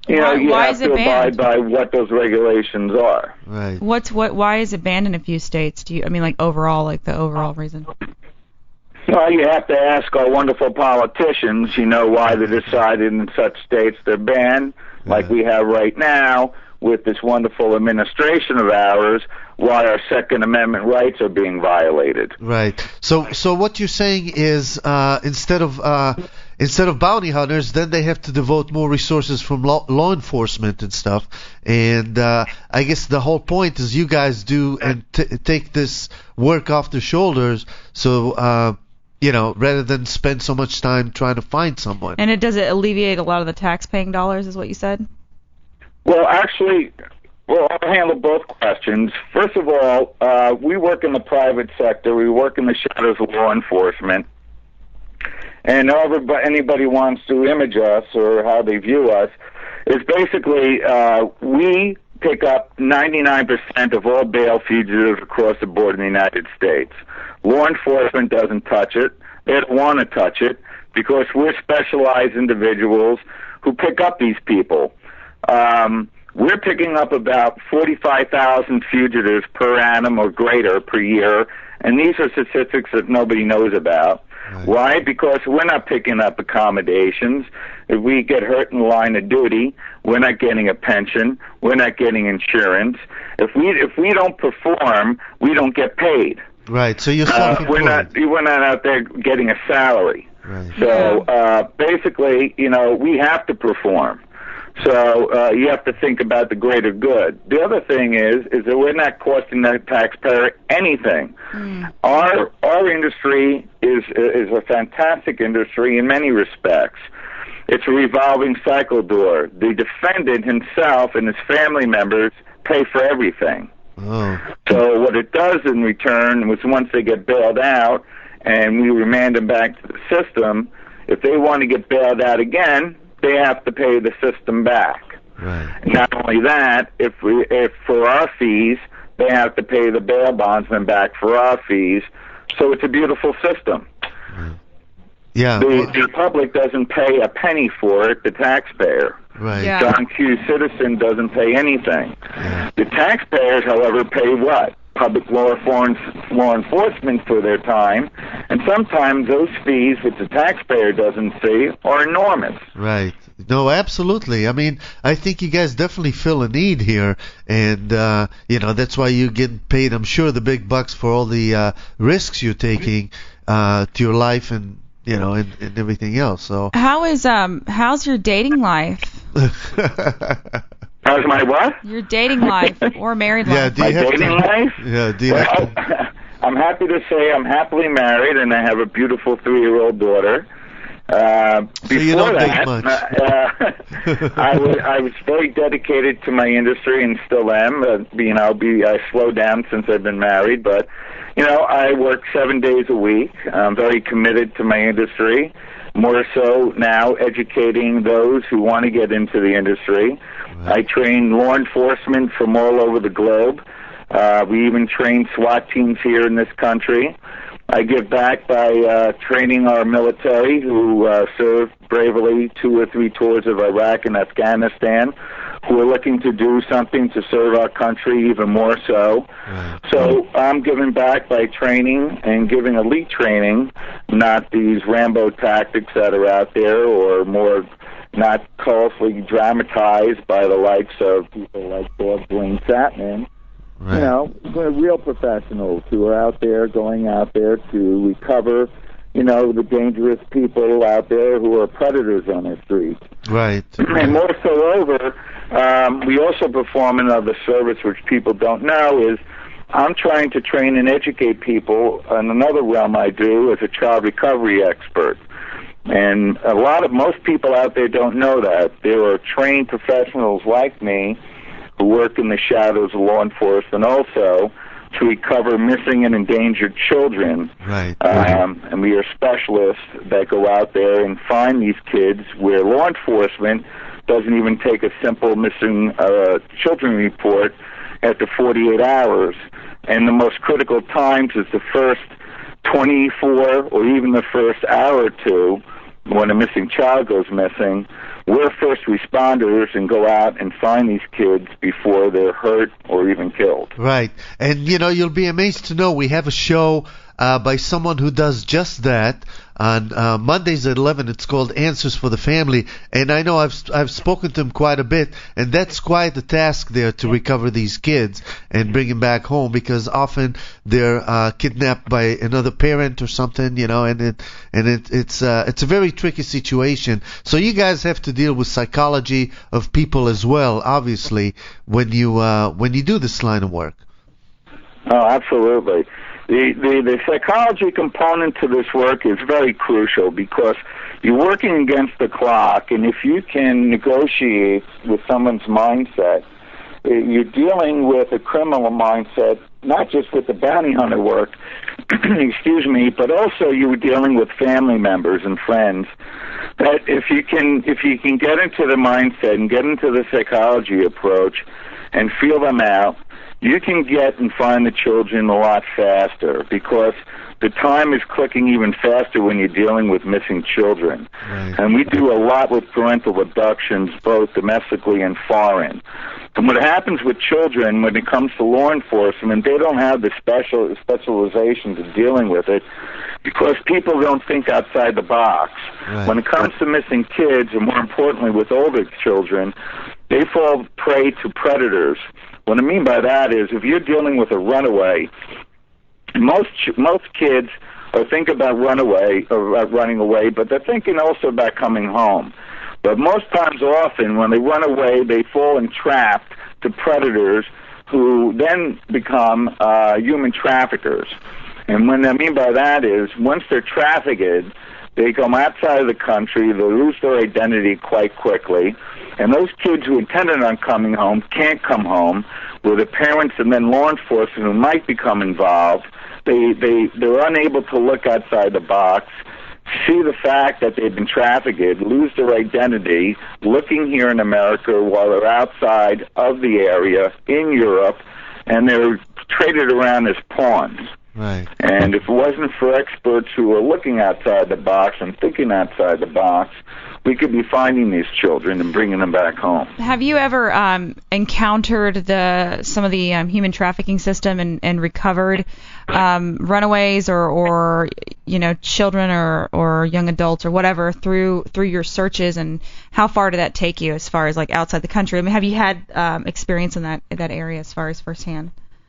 you know, Why- you why have is to it abide banned? by what those regulations are. Right. What's what? Why is it banned in a few states? Do you? I mean, like overall, like the overall reason. Well, you have to ask our wonderful politicians, you know, why they decided in such states they're banned, like we have right now with this wonderful administration of ours, why our Second Amendment rights are being violated. Right. So, so what you're saying is, uh, instead of uh, instead of bounty hunters, then they have to devote more resources from law, law enforcement and stuff. And uh, I guess the whole point is you guys do and t- take this work off their shoulders. So, uh, you know, rather than spend so much time trying to find someone. And it does it alleviate a lot of the tax-paying dollars, is what you said? Well, actually, well, I'll handle both questions. First of all, uh, we work in the private sector. We work in the shadows of law enforcement. And however anybody wants to image us or how they view us is basically uh, we pick up ninety-nine percent of all bail fugitives across the board in the United States. Law enforcement doesn't touch it. They don't want to touch it because we're specialized individuals who pick up these people. Um, we're picking up about forty-five thousand fugitives per annum or greater per year, and these are statistics that nobody knows about. Right. Why? Because we're not picking up accommodations. If we get hurt in the line of duty, we're not getting a pension. We're not getting insurance. If we if we don't perform, we don't get paid. Right. So you're uh, self-employed. we're not we're not out there getting a salary. Right. So uh, basically, you know, we have to perform. So uh, you have to think about the greater good. The other thing is, is that we're not costing the taxpayer anything. Mm. Our our industry is is a fantastic industry in many respects. It's a revolving cycle door. The defendant himself and his family members pay for everything. Oh. So what it does in return was once they get bailed out and we remand them back to the system, if they want to get bailed out again, they have to pay the system back. Right. Not only that, if we, if for our fees, they have to pay the bail bondsman back for our fees. So it's a beautiful system. Right. Yeah. The, well, the public doesn't pay a penny for it, the taxpayer. Right. Yeah. John Q. Citizen doesn't pay anything. Yeah. The taxpayers, however, pay what? Public law, law enforcement for their time, and sometimes those fees, which the taxpayer doesn't see, are enormous. Right. No, absolutely. I mean, I think you guys definitely fill a need here, and uh, you know that's why you get paid. I'm sure the big bucks for all the uh, risks you're taking uh, to your life and you know and, and everything else. So How is um how's your dating life? How's my what? Your dating life or married yeah, life? do you My have dating to, life? Yeah, do you Well, have to, I'm happy to say I'm happily married, and I have a beautiful three-year-old daughter. Uh, So you before don't think that, much. uh, I, was, I was very dedicated to my industry and still am. Uh, you know, be I slowed down since I've been married, but you know, I work seven days a week. I'm very committed to my industry. More so now, educating those who want to get into the industry. Right. I train law enforcement from all over the globe. Uh, we even train SWAT teams here in this country. I give back by uh, training our military who uh, served bravely two or three tours of Iraq and Afghanistan, who are looking to do something to serve our country even more so. Right. So I'm giving back by training and giving elite training, not these Rambo tactics that are out there or more not colorfully dramatized by the likes of people like Bob Dwayne Satman. right. You know, we're real professionals who are out there, going out there to recover, you know, the dangerous people out there who are predators on our streets. Right. And more so over, um, we also perform another service which people don't know is I'm trying to train and educate people in another realm I do as a child recovery expert. And a lot of, most people out there don't know that. There are trained professionals like me who work in the shadows of law enforcement also to recover missing and endangered children. Right. Um, and we are specialists that go out there and find these kids where law enforcement doesn't even take a simple missing uh, children report after forty-eight hours. And the most critical times is the first twenty-four or even the first hour or two when a missing child goes missing, we're first responders and go out and find these kids before they're hurt or even killed. Right. And, you know, you'll be amazed to know we have a show uh, by someone who does just that on uh, Mondays at eleven. It's called Answers for the Family. And I know I've I've spoken to him quite a bit, and that's quite a task there to recover these kids and bring them back home, because often they're uh, kidnapped by another parent or something, you know, and it and it it's uh, it's a very tricky situation. So you guys have to deal with psychology of people as well, obviously, when you uh, when you do this line of work. Oh, absolutely. The, the the psychology component to this work is very crucial, because you're working against the clock, and if you can negotiate with someone's mindset, you're dealing with a criminal mindset, not just with the bounty hunter work, excuse me, but also you're dealing with family members and friends. That if you can if you can get into the mindset and get into the psychology approach and feel them out, you can get and find the children a lot faster, because the time is clicking even faster when you're dealing with missing children. Right. And we do a lot with parental abductions, both domestically and foreign. And what happens with children when it comes to law enforcement, they don't have the special specializations of dealing with it, because people don't think outside the box. Right. When it comes to missing kids, and more importantly with older children, they fall prey to predators. What I mean by that is, if you're dealing with a runaway, most most kids are thinking about runaway or uh, running away, but they're thinking also about coming home. But most times, often, when they run away, they fall entrapped to predators who then become uh, human traffickers. And what I mean by that is, once they're trafficked, they come outside of the country, they lose their identity quite quickly, and those kids who intended on coming home can't come home, where the parents and then law enforcement who might become involved, they, they, they're unable to look outside the box, see the fact that they've been trafficked, lose their identity, looking here in America while they're outside of the area in Europe, and they're traded around as pawns. Right. And if it wasn't for experts who are looking outside the box and thinking outside the box, we could be finding these children and bringing them back home. Have you ever um, encountered the some of the um, human trafficking system and, and recovered um, runaways or, or you know children or, or young adults or whatever through through your searches, and how far did that take you as far as like outside the country? I mean, have you had um, experience in that in that area as far as firsthand?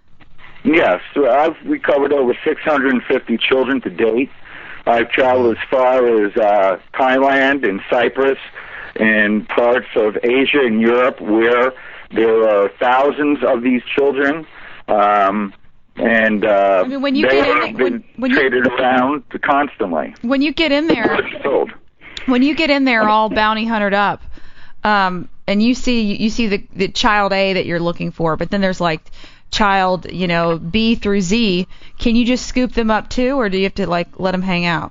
Yes, I've recovered over six hundred fifty children to date. I've traveled as far as uh, Thailand and Cyprus and parts of Asia and Europe, where there are thousands of these children, um, and uh, I mean, when you they get in, have been when, when traded you, around constantly. When you get in there, when you get in there all bounty huntered up, um, and you see you see the the child A that you're looking for, but then there's like child, you know, B through Z, can you just scoop them up too, or do you have to like let them hang out?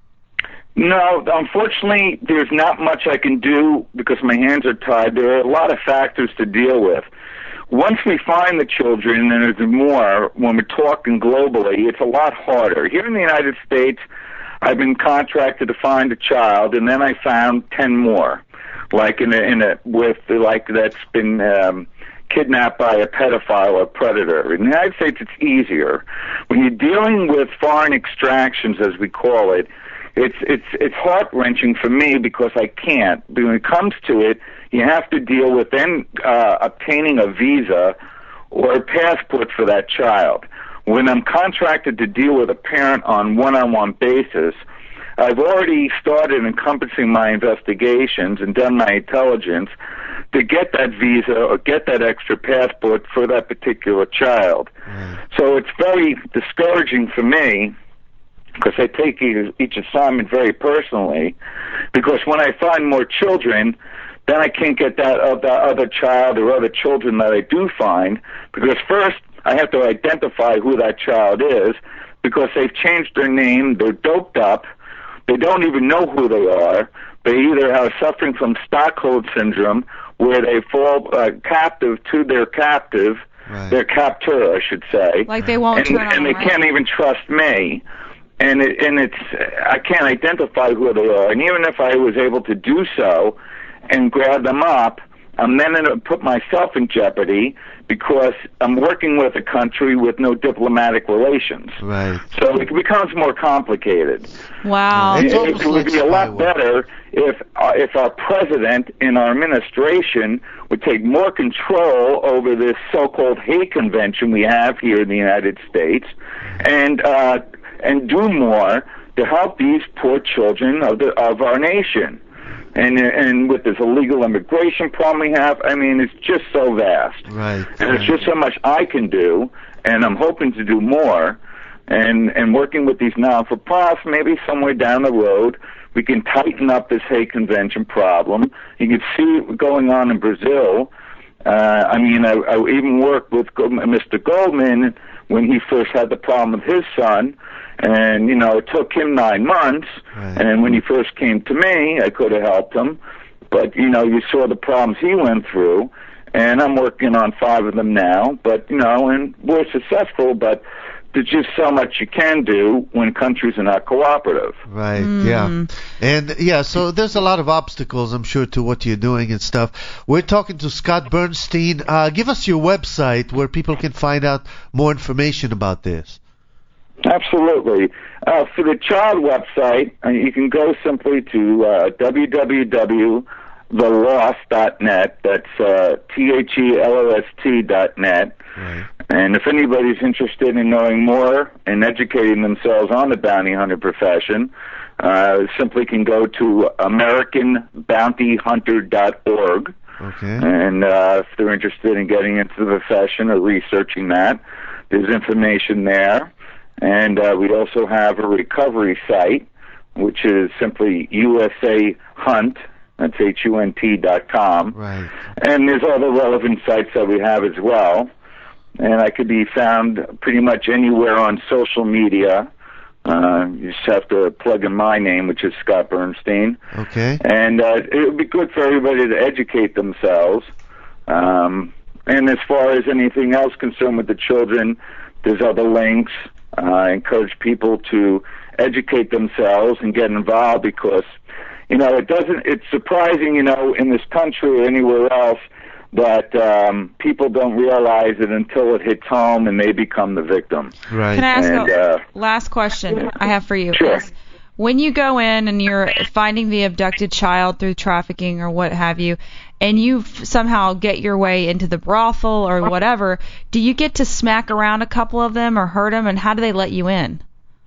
No, unfortunately, there's not much I can do because my hands are tied. There are a lot of factors to deal with. Once we find the children, and there's more, when we're talking globally, it's a lot harder. Here in the United States, I've been contracted to find a child, and then I found ten more, like in a, in a with like that's been um, kidnapped by a pedophile or predator. In the United States, it's easier. When you're dealing with foreign extractions, as we call it, it's it's it's heart-wrenching for me because I can't. But when it comes to it, you have to deal with then uh, obtaining a visa or a passport for that child. When I'm contracted to deal with a parent on one-on-one basis, I've already started encompassing my investigations and done my intelligence to get that visa or get that extra passport for that particular child. Mm. So it's very discouraging for me, because I take each, each assignment very personally, because when I find more children, then I can't get that, uh, that other child or other children that I do find, because first I have to identify who that child is, because they've changed their name, they're doped up, they don't even know who they are, they either are suffering from Stockholm Syndrome, where they fall uh, captive to their captive, right. their captor, I should say. Like they won't and, turn on and they light. Can't even trust me. And it, and it's I can't identify who they are. And even if I was able to do so, and grab them up, I'm then going to put myself in jeopardy because I'm working with a country with no diplomatic relations. Right. So it becomes more complicated. Wow. It, It's almost it would like be a lot spyware. better if uh, if our president and our administration would take more control over this so-called hate convention we have here in the United States, and uh, and do more to help these poor children of the of our nation. And and with this illegal immigration problem we have, I mean, it's just so vast. Right. And there's just so much I can do, and I'm hoping to do more. And and working with these non-for-profits, maybe somewhere down the road, we can tighten up this hate convention problem. You can see it going on in Brazil. Uh, I mean, I, I even worked with Mister Goldman when he first had the problem with his son. And, you know, it took him nine months. Right. And when he first came to me, I could have helped him. But, you know, you saw the problems he went through. And I'm working on five of them now. But, you know, and we're successful. But there's just so much you can do when countries are not cooperative. Right, yeah. And, yeah, so there's a lot of obstacles, I'm sure, to what you're doing and stuff. We're talking to Scott Bernstein. Uh, give us your website where people can find out more information about this. Absolutely. Uh, for the child website, uh, you can go simply to uh, w w w dot the lost dot net. That's uh, T H E L O S T dot net. Right. And if anybody's interested in knowing more and educating themselves on the bounty hunter profession, uh, simply can go to American Bounty Hunter dot org. Okay. And uh, if they're interested in getting into the profession or researching that, there's information there. And uh, we also have a recovery site, which is simply U S A Hunt, that's H U N T dot com. Right. And there's all the relevant sites that we have as well. And I could be found pretty much anywhere on social media. Uh, you just have to plug in my name, which is Scott Bernstein. Okay. And uh, it would be good for everybody to educate themselves. Um, and as far as anything else concerned with the children, there's other links. Uh, I encourage people to educate themselves and get involved because, you know, it doesn't, it's surprising, you know, in this country or anywhere else that um, people don't realize it until it hits home and they become the victim. Right. Can I ask And, a uh, last question I have for you? Sure. Is when you go in and you're finding the abducted child through trafficking or what have you, and you f- somehow get your way into the brothel or whatever, do you get to smack around a couple of them or hurt them, and how do they let you in?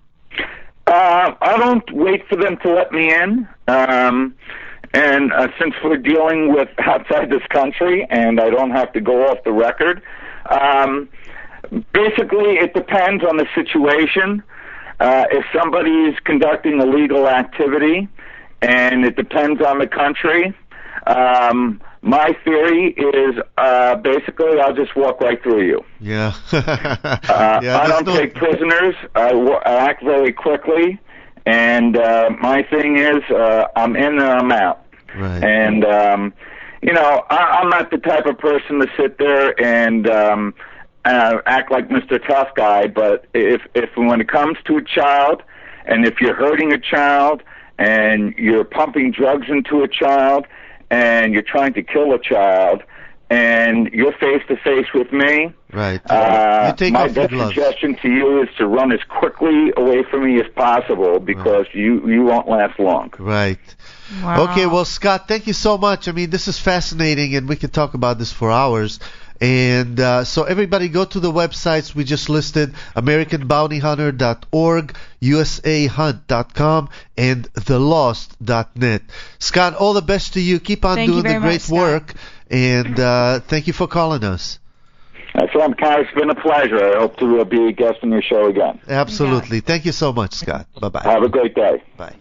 Uh, I don't wait for them to let me in. Um, and uh, since we're dealing with outside this country and I don't have to go off the record, um, basically it depends on the situation. Uh, if somebody is conducting illegal activity, and it depends on the country, um, my theory is uh, basically I'll just walk right through you. Yeah. Uh, yeah I there's don't no- take prisoners. I, w- I act very quickly, and uh, my thing is uh, I'm in and I'm out. Right. And um, you know, I, I'm not the type of person to sit there and um, uh, act like Mister Tough Guy. But if if when it comes to a child, and if you're hurting a child, and you're pumping drugs into a child, and you're trying to kill a child, and you're face to face with me, Right. uh, you take my off your best gloves. suggestion to you is to run as quickly away from me as possible because you you won't last long. Right. Wow. Okay, well, Scott, thank you so much. I mean, this is fascinating, and we could talk about this for hours. And uh, so everybody go to the websites we just listed, American Bounty Hunter dot org, U S A Hunt dot com, and the lost dot net. Scott, all the best to you. Keep on Thank you doing very the great much, Scott. work, and uh, thank you for calling us. Uh, so, Kai, it's been a pleasure. I hope to uh, be a guest on your show again. Absolutely. Thank you so much, Scott. Bye-bye. Have a great day. Bye.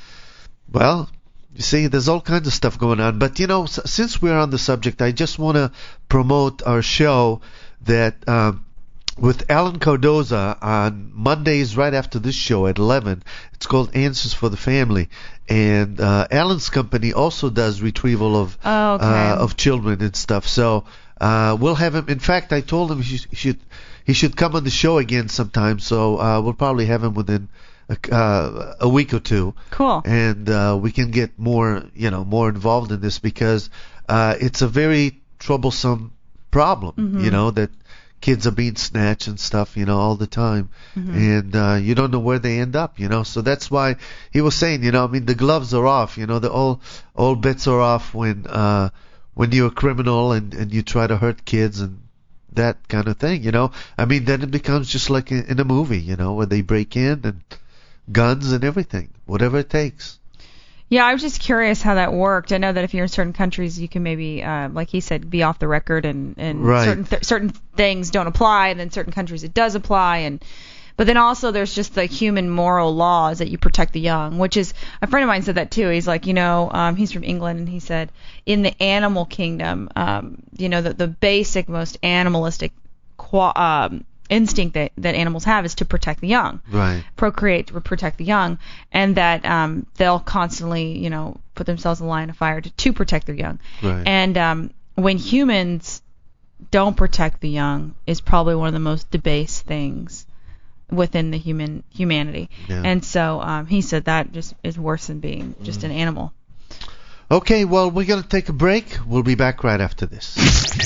Well, you see, there's all kinds of stuff going on. But, you know, s- since we're on the subject, I just want to promote our show that um, with Alan Cardoza on Mondays right after this show at eleven. It's called Answers for the Family. And uh, Alan's company also does retrieval of Oh, okay. uh, of children and stuff. So uh, we'll have him. In fact, I told him he should, he should he should come on the show again sometime. So uh, we'll probably have him within a, uh, a week or two. Cool. And uh, we can get more, you know, more involved in this because uh, it's a very troublesome problem, Mm-hmm. you know, that kids are being snatched and stuff, you know, all the time. Mm-hmm. And uh, you don't know where they end up, you know. So that's why he was saying, you know, I mean, the gloves are off, you know, the all all bets are off when uh, when you're a criminal and, and you try to hurt kids and that kind of thing, you know. I mean, then it becomes just like in, in a movie, you know, where they break in and guns and everything, whatever it takes. Yeah, I was just curious how that worked. I know that if you're in certain countries, you can maybe, uh, like he said, be off the record, and, and Right. certain th- certain things don't apply, and then certain countries it does apply, and but then also there's just the human moral laws that you protect the young, which is a friend of mine said that too. He's like, you know, um, he's from England, and he said in the animal kingdom, um, you know, the the basic, most animalistic qua- um, instinct that, that animals have is to protect the young. Right. Procreate, to protect the young, and that um, they'll constantly, you know, put themselves in the line of fire to, to protect their young. Right. And um, when humans don't protect the young is probably one of the most debased things within the human humanity. Yeah. And so um, he said that just is worse than being just an animal. Okay, well, we're going to take a break. We'll be back right after this.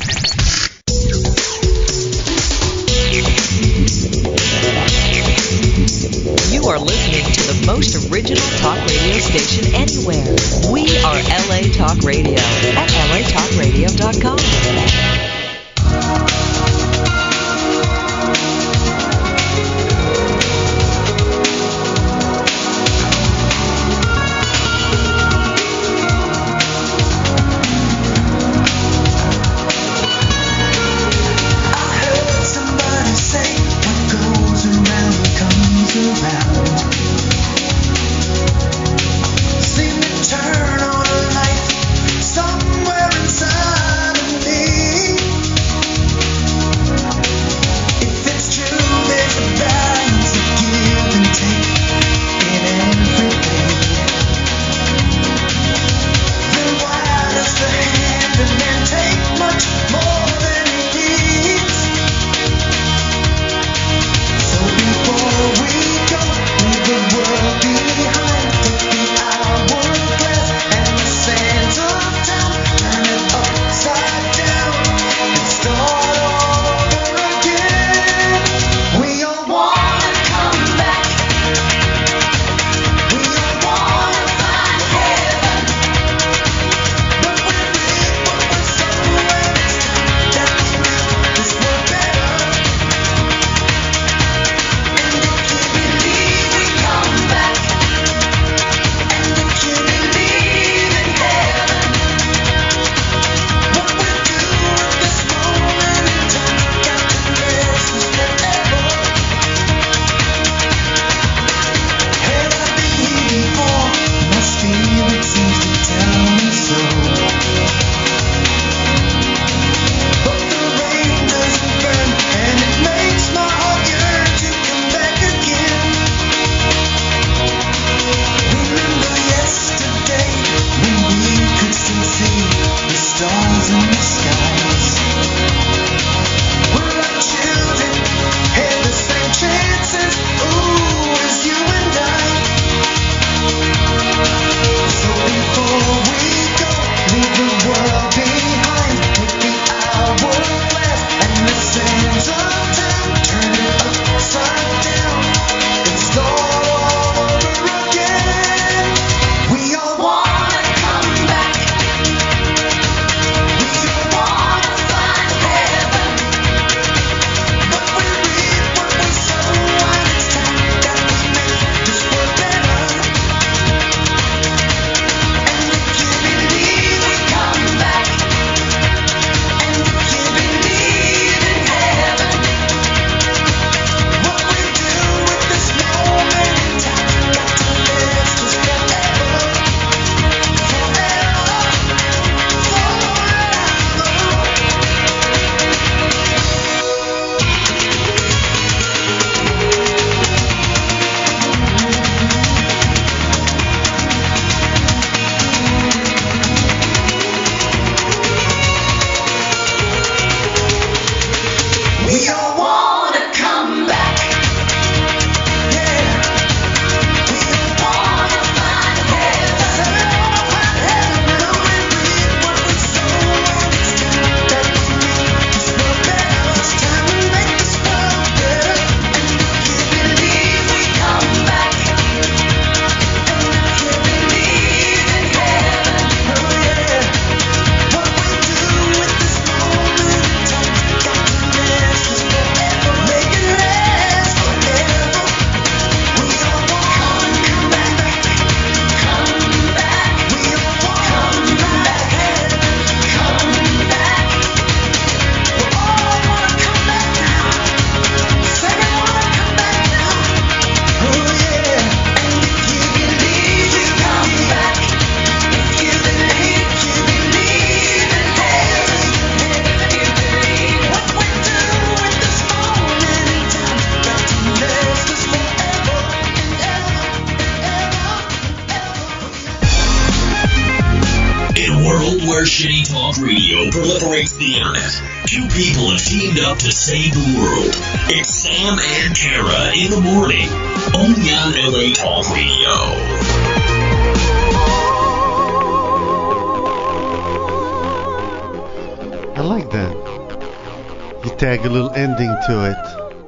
You are listening to the most original talk radio station anywhere. We are L A Talk Radio at L A talk radio dot com. Talk Radio proliferates the internet. Two people have teamed up to save the world. It's Sam and Kara in the morning, only on L A Talk Radio. I like that. You tag a little ending to it.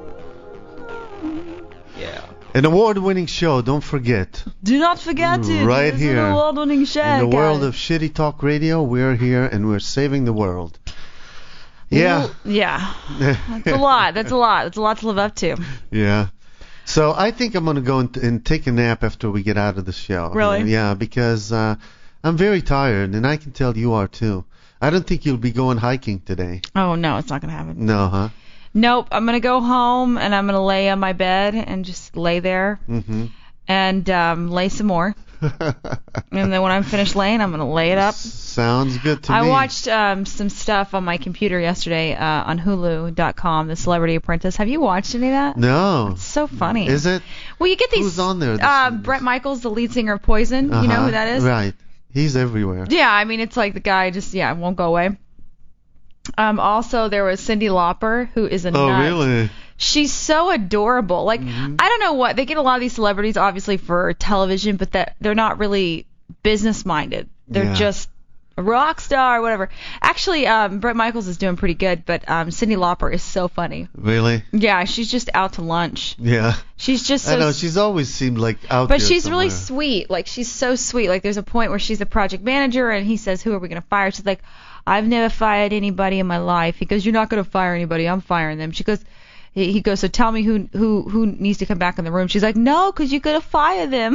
Yeah. An award-winning show, don't forget. Do not forget it. Right It's here. an award-winning show, In the guys. world of shitty talk radio, we're here and we're saving the world. Yeah. Yeah. That's a lot. That's a lot. That's a lot to live up to. Yeah. So I think I'm going to go and, and take a nap after we get out of the show. Really? Yeah, because uh, I'm very tired, and I can tell you are too. I don't think you'll be going hiking today. Oh, no, it's not going to happen. No, huh? Nope. I'm going to go home, and I'm going to lay on my bed and just lay there Mm-hmm. and um, lay some more. And then when I'm finished laying, I'm going to lay it up. Sounds good to I me. watched um, some stuff on my computer yesterday uh, on Hulu dot com, The Celebrity Apprentice. Have you watched any of that? No. It's so funny. Is it? Well, you get these. Who's on there? This Uh, one? Brett Michaels, the lead singer of Poison. You know Uh-huh. who that is? Right. He's everywhere. Yeah, I mean, it's like the guy just, yeah, won't go away. Um, also, there was Cyndi Lauper, who is a Oh, nut. really? She's so adorable. Like, Mm-hmm. I don't know what, they get a lot of these celebrities, obviously, for television, but that they're not really business-minded. They're Yeah. just a rock star or whatever. Actually, um, Brett Michaels is doing pretty good, but um, Cyndi Lauper is so funny. Really? Yeah, she's just out to lunch. Yeah. She's just so I know. She's always seemed like out But there she's really somewhere. sweet. Like, she's so sweet. Like, there's a point where she's the project manager, and he says, who are we going to fire? She's like, I've never fired anybody in my life. He goes, you're not going to fire anybody. I'm firing them. She goes, he he goes, so tell me who who who needs to come back in the room. She's like, no, because you're going to fire them.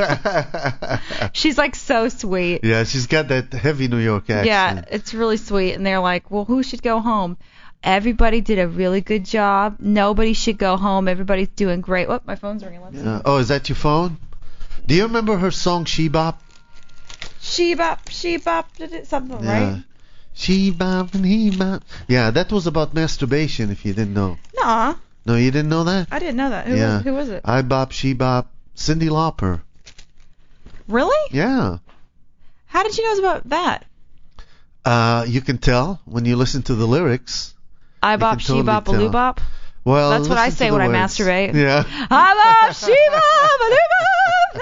She's, like, so sweet. Yeah, she's got that heavy New York accent. Yeah, it's really sweet. And they're like, well, who should go home? Everybody did a really good job. Nobody should go home. Everybody's doing great. Oh, my phone's ringing. Let's see. Uh, oh, is that your phone? Do you remember her song She Bop? She bop, she bop, did it something, Yeah. right? She bop and he bop. Yeah, that was about masturbation, if you didn't know. Nah, No, you didn't know that? I didn't know that. Who, Yeah. was, who was it? I bop, she bop. Cyndi Lauper. Really? Yeah. How did you know it was about that? Uh, you can tell when you listen to the lyrics. I You bop, can she totally bop, tell. baloo bop. Well, That's what I listen say to when the I words. masturbate. Yeah. I bop, she bop, baloo bop.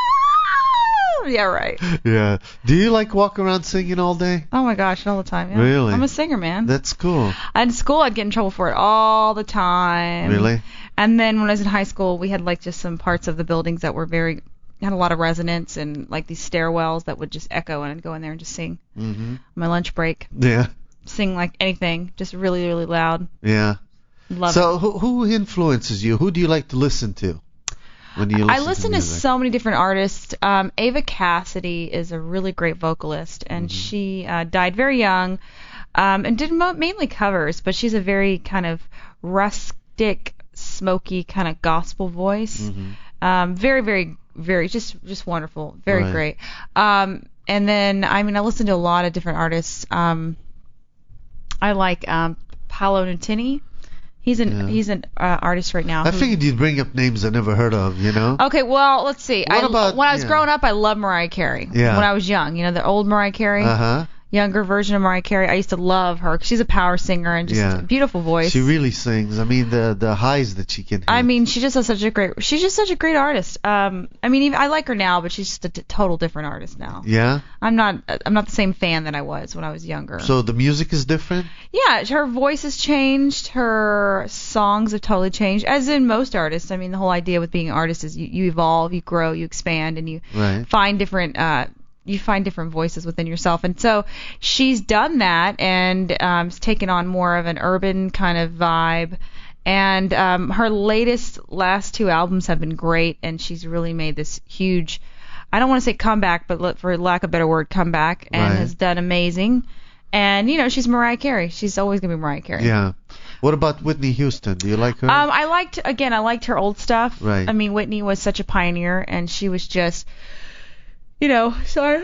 Yeah, right. Yeah. Do you like walk around singing all day? Oh my gosh, all the time. Yeah. Really? I'm a singer, man. That's cool. In school, I'd get in trouble for it all the time. Really? And then when I was in high school, we had like just some parts of the buildings that were very had a lot of resonance and like these stairwells that would just echo, and I'd go in there and just sing. Mm-hmm. On my lunch break, Yeah. sing like anything, just really, really loud. Yeah. Love it. So who who influences you? Who do you like to listen to when you listen I listen to to music? so many different artists. Um, Ava Cassidy is a really great vocalist, and Mm-hmm. she uh, died very young, um, and did mo- mainly covers. But she's a very kind of rustic, smoky kind of gospel voice. Mm-hmm. Um, very, very, very just just wonderful, very Right. great. Um, and then I mean I listen to a lot of different artists. Um, I like um, Paolo Nutini. He's an Yeah. he's an uh, artist right now. I who- figured you'd bring up names I never heard of, you know? Okay, well, let's see. What I, about- when I was yeah. growing up, I loved Mariah Carey. Yeah. When I was young, you know, the old Mariah Carey, Uh-huh. younger version of Mariah Carey. I used to love her. She's a power singer and just Yeah. a beautiful voice. She really sings. I mean, the the highs that she can hit. I mean, she just has such a great. She's just such a great artist. Um, I mean, even, I like her now, but she's just a t- total different artist now. Yeah? I'm not. I'm not the same fan that I was when I was younger. So the music is different? Yeah, her voice has changed. Her songs have totally changed, as in most artists. I mean, the whole idea with being an artist is you, you evolve, you grow, you expand, and you Right. find different. Uh, you find different voices within yourself, and so she's done that, and um, has taken on more of an urban kind of vibe. And um, her latest, last two albums have been great, and she's really made this huge. I don't want to say comeback, but look, for lack of a better word, comeback, and Right. has done amazing. And, you know, she's Mariah Carey. She's always going to be Mariah Carey. Yeah. What about Whitney Houston? Do you like her? Um, I liked, again, I liked her old stuff. Right. I mean, Whitney was such a pioneer, and she was just, you know, sorry.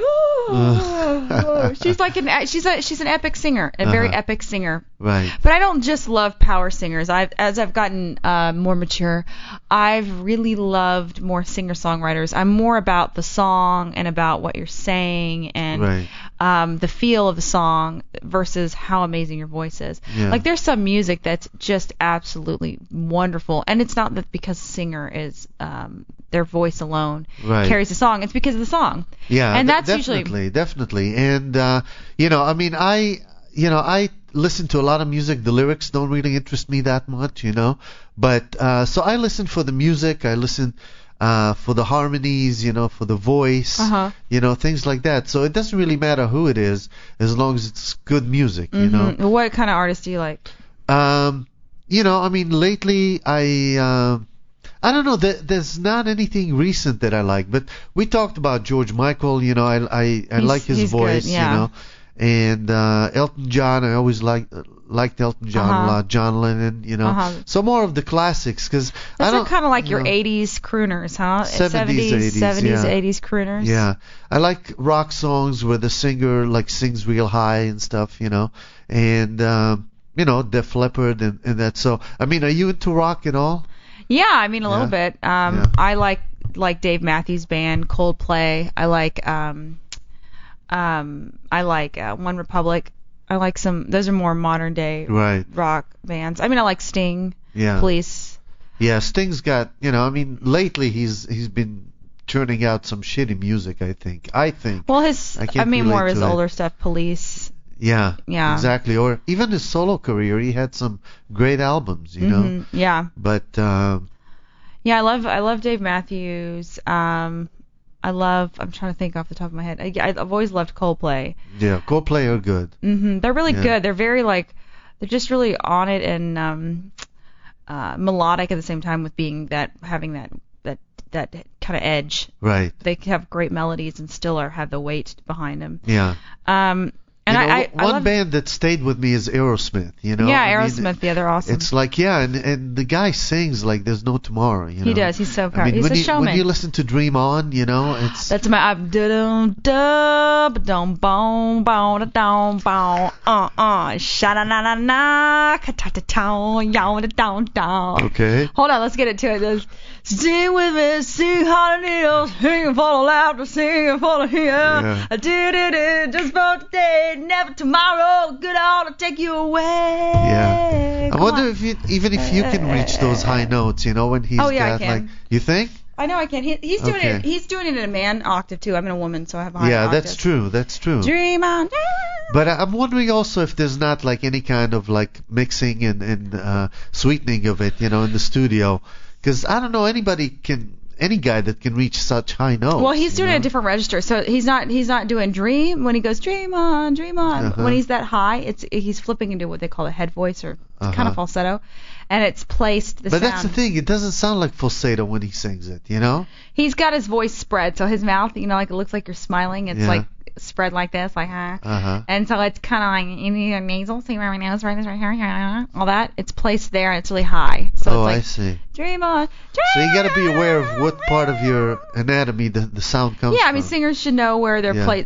she's like an, she's a, she's an epic singer, a very Uh-huh. epic singer. Right. But I don't just love power singers. I've, as I've gotten uh, more mature, I've really loved more singer-songwriters. I'm more about the song and about what you're saying, and Right. um, the feel of the song versus how amazing your voice is. Yeah. Like there's some music that's just absolutely wonderful, and it's not that because the singer is um, their voice alone Right. carries the song. It's because of the song. Yeah, and de- that's usually definitely, definitely. And uh, you know, I mean, I, you know, I listen to a lot of music. The lyrics don't really interest me that much, you know. But uh, so I listen for the music. I listen uh, for the harmonies, you know, for the voice, Uh-huh. you know, things like that. So it doesn't really matter who it is, as long as it's good music, you know. Mhm. What kind of artist do you like? Um, you know, I mean, lately I, uh, I don't know. There, there's not anything recent that I like, but we talked about George Michael. You know, I, I, I He's- like his he's good, voice. yeah. You know, and uh, Elton John. I always liked liked Elton John Uh-huh. a lot. John Lennon. You know, Uh-huh. so more of the classics because I Those don't are kind of like you your know, eighties crooners, huh? seventies, eighties, seventies, yeah. eighties crooners. Yeah, I like rock songs where the singer like sings real high and stuff, you know, and um, you know, Def Leppard and, and that. So, I mean, are you into rock at all? Yeah, I mean a little Yeah. bit. Um, Yeah. I like like Dave Matthews Band, Coldplay. I like um, um, I like uh, One Republic. I like some. Those are more modern day Right. rock bands. I mean, I like Sting, Yeah. Police. Yeah, Sting's got, you know, I mean, lately he's he's been turning out some shitty music. I think. I think. Well, his. I I, can't mean, more relate of his to it. older stuff, Police. Yeah. Yeah. Exactly. Or even his solo career, he had some great albums, you know. Mhm, yeah. But um, Yeah, I love I love Dave Matthews. Um, I love. I'm trying to think off the top of my head. I, I've always loved Coldplay. yeah, Coldplay are good. Hmm They're really Yeah. good. They're very like, they're just really on it and um, uh, melodic at the same time with being that having that that that kind of edge. Right. They have great melodies and still are have the weight behind them. Yeah. Um, and you know, I, I, I one love, band that stayed with me is Aerosmith. You know. yeah, I mean, Aerosmith. Yeah, they're awesome. It's like, yeah, and and the guy sings like there's no tomorrow. You know. He does. He's so I proud. mean, He's when a you, showman. when you listen to Dream On, you know, it's That's my I'm dum dum dum boom boom dum boom uh uh sha na na na na ka ta ta ta yaw da down down. okay. Hold on, let's get it to it. This sing with me, sing how the needles, singing for the laughter, singing for the hear. Yeah. I did it, it just for today, never tomorrow. Good on to take you away. Yeah. I Come wonder on. if you, even if you can reach those high notes, you know, when he's Oh, yeah, I got can. like, you think? I know I can. He, he's doing Okay. it. He's doing it in a man octave too. I'm in a woman, so I have a higher Yeah, octave. that's true. That's true. Dream on. But I- I'm wondering also if there's not like any kind of like mixing and, and uh, sweetening of it, you know, in the studio. Because I don't know anybody can, any guy that can reach such high notes. Well, he's you doing know? a different register, so he's not he's not doing dream when he goes dream on, dream on. Uh-huh. When he's that high, it's he's flipping into what they call a head voice or Uh-huh. kind of falsetto, and it's placed the But sound. that's the thing. It doesn't sound like falsetto when he sings it, you know? He's got his voice spread, so his mouth, you know, like it looks like you're smiling. It's Yeah. like spread like this, like huh. Uh-huh. And so it's kind of like you need a nasal, see where my nose right is right here, here, all that. It's placed there, and it's really high. So Oh, I it's like see. dream on. Dream So you got to be aware of what on. part of your anatomy the, the sound comes Yeah, from. I mean singers should know where they're Yeah. placed.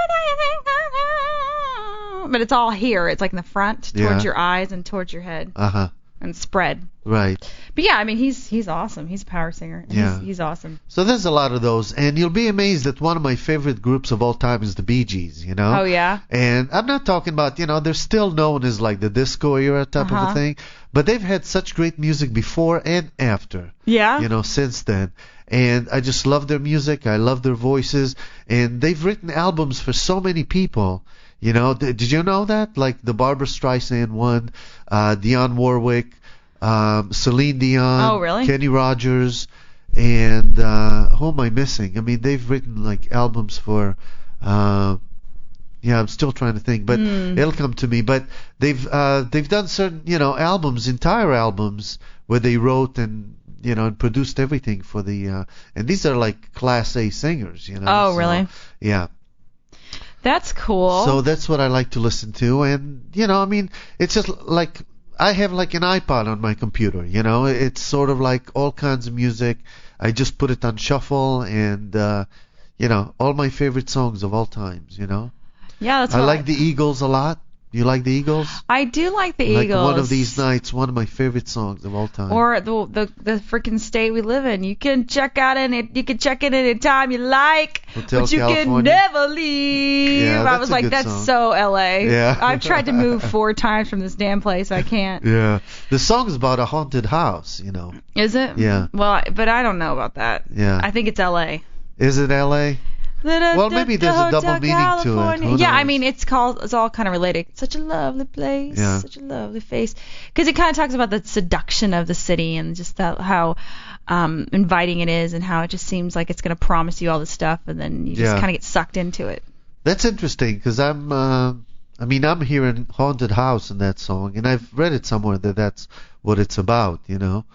But it's all here. It's like in the front, towards Yeah. your eyes and towards your head, Uh-huh. and spread. Right. But yeah, I mean he's he's awesome. He's a power singer. Yeah. He's, he's awesome. So there's a lot of those. And you'll be amazed that one of my favorite groups of all time is the Bee Gees, you know? Oh yeah. And I'm not talking about, you know, they're still known as like the disco era type of Uh-huh. a thing. But they've had such great music before and after, Yeah. you know, since then. And I just love their music. I love their voices. And they've written albums for so many people. You know, th- did you know that? Like the Barbra Streisand one, uh, Dionne Warwick, um, Celine Dion, Oh, really? Kenny Rogers, and uh, who am I missing? I mean, they've written like albums for. Uh, yeah, I'm still trying to think, but Hmm. it'll come to me. But they've uh, they've done certain, you know, albums, entire albums where they wrote and you know and produced everything for the. Uh, and these are like class A singers, you know. Oh, so, really? Yeah. That's cool. So that's what I like to listen to, and you know, I mean, it's just like I have like an iPod on my computer. You know, it's sort of like all kinds of music. I just put it on shuffle, and uh, you know, all my favorite songs of all times. You know, yeah, that's I what like the Eagles a lot. You like the Eagles? I do like the Like Eagles. One of These Nights, one of my favorite songs of all time. Or the the the freaking state we live in. You can check out in it. You can check in anytime you like. Hotel but you California. can never leave. Yeah, I that's was a like, good that's song. so L A. Yeah. I've tried to move four times from this damn place. I can't. Yeah. The song is about a haunted house, you know. Is it? Yeah. Well, I- but I don't know about that. Yeah. I think it's L A. Is it L A? Well, maybe there's a double meaning to it. Who Yeah, I knows? mean, it's called. It's all kind of related. Such a lovely place. Yeah. Such a lovely face. Because it kind of talks about the seduction of the city and just that, how um, inviting it is, and how it just seems like it's going to promise you all this stuff, and then you just Yeah. kind of get sucked into it. That's interesting because I'm, uh, I mean, I'm hearing haunted house in that song, and I've read it somewhere that that's what it's about, you know.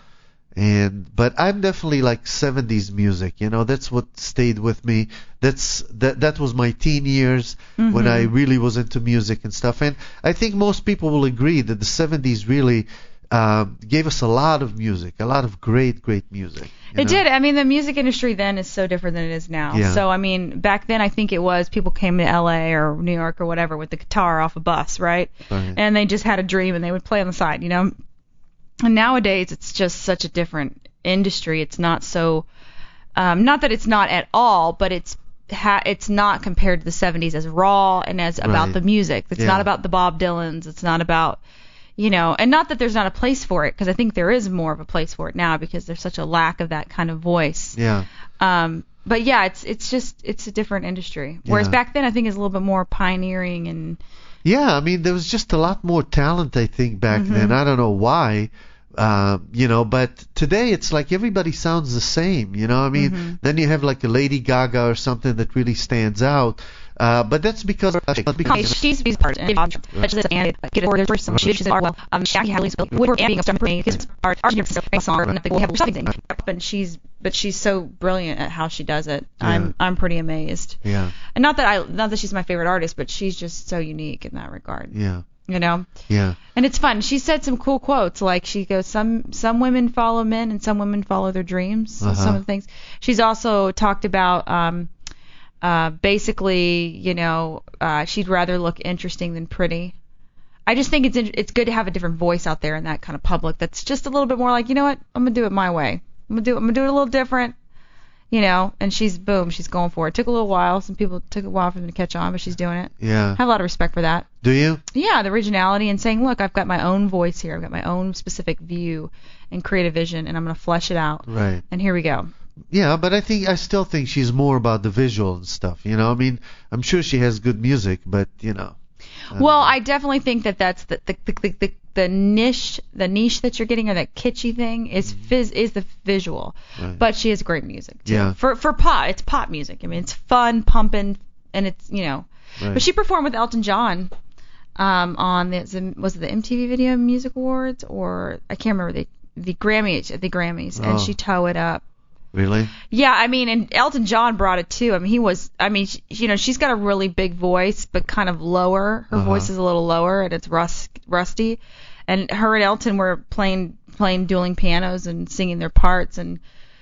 And but I'm definitely like seventies music, you know. That's what stayed with me. That's that that was my teen years Mm-hmm. when I really was into music and stuff. And I think most people will agree that the seventies really um, gave us a lot of music, a lot of great, great music. you It know? did. I mean, the music industry then is so different than it is now. Yeah. So, I mean, back then I think it was people came to L A or New York or whatever with the guitar off a bus, right? Right. And they just had a dream and they would play on the side, you know? And nowadays it's just such a different industry. It's not so, um, not that it's not at all, but it's ha- it's not compared to the seventies as raw and as about Right. the music. It's Yeah. not about the Bob Dylans. It's not about, you know, and not that there's not a place for it, because I think there is more of a place for it now because there's such a lack of that kind of voice. Yeah. Um, but yeah, it's it's just it's a different industry. Whereas Yeah. back then I think it's a little bit more pioneering and Yeah, I mean, there was just a lot more talent, I think, back Mm-hmm. then. I don't know why, uh, you know, but today it's like everybody sounds the same, you know. I mean, Mm-hmm. then you have like a Lady Gaga or something that really stands out. Uh, but that's because, because she's she's part and and get it there's some she said well um Shaggy Hadley's Woodward and being a star for me his art art song and we have something and she's but she's so brilliant at how she does it. Yeah. I'm I'm pretty amazed. yeah, And not that I not that she's my favorite artist, but she's just so unique in that regard. yeah, You know? yeah, And it's fun. She said some cool quotes, like she goes, some some women follow men and some women follow their dreams. So Uh-huh. some of the things. She's also talked about um, uh, basically, you know, uh, she'd rather look interesting than pretty. I just think it's in, it's good to have a different voice out there in that kind of public that's just a little bit more like, you know what, I'm gonna do it my way. I'm gonna do I'm gonna do it a little different. You know, and she's boom, she's going for it. It took a little while. Some people took a while for them to catch on, but she's doing it. yeah. I have a lot of respect for that. Do you? Yeah, the originality and saying, look, I've got my own voice here. I've got my own specific view and creative vision, and I'm going to flesh it out. Right. And here we go. Yeah, but I think I still think she's more about the visual and stuff. You know, I mean, I'm sure she has good music, but you know. I Well, don't know. I definitely think that that's the the, the, the, the the niche the niche that you're getting, or that kitschy thing is phys- is the visual. Right. But she has great music too. Yeah. For for pop, it's pop music. I mean, it's fun, pumping, and it's, you know. Right. But she performed with Elton John um, on the was it the M T V Video Music Awards, or I can't remember, the the Grammys the Grammys, Oh. and she towed it up. Really? Yeah, I mean, and Elton John brought it too. I mean, he was, I mean, she, you know, she's got a really big voice, but kind of lower. Her Uh-huh. voice is a little lower, and it's rust, rusty. And her and Elton were playing, playing dueling pianos and singing their parts, and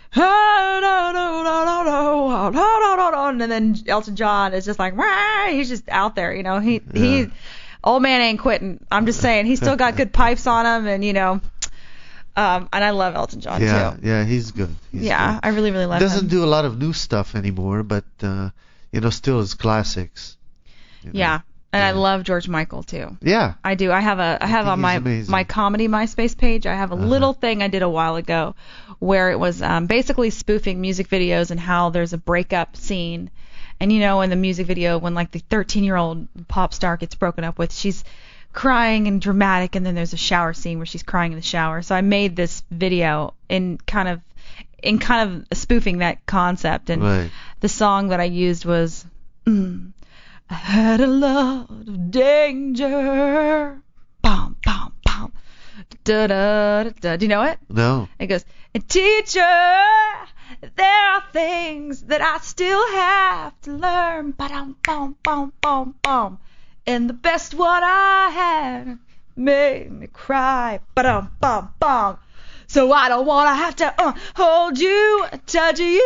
and then Elton John is just like, Wah! He's just out there, you know. He Yeah. he, old man ain't quitting. I'm just saying, he's still got good pipes on him, and you know. Um, and I love Elton John Yeah, too. yeah, he's good. He's Yeah, good. I really, really love Doesn't him. do a lot of new stuff anymore, but uh, you know, still his classics. you know. Yeah, and I Yeah. love George Michael too. Yeah. I do. I have a I have think on he's my amazing. my comedy MySpace page. I have a Uh-huh. little thing I did a while ago where it was um, basically spoofing music videos and how there's a breakup scene, and you know, in the music video when like the thirteen year old pop star gets broken up with, she's crying and dramatic, and then there's a shower scene where she's crying in the shower. So I made this video in kind of in kind of spoofing that concept, and Right. the song that I used was mm, I had a lot of danger. Bum, bum, bum. Da, da, da, da. Do you know it? No. It goes, and teacher, there are things that I still have to learn. Ba-dum, bum, bum, bum, bum. And the best one I had made me cry. Ba-dum, bum, bum. So I don't want to have to uh, hold you, touch you.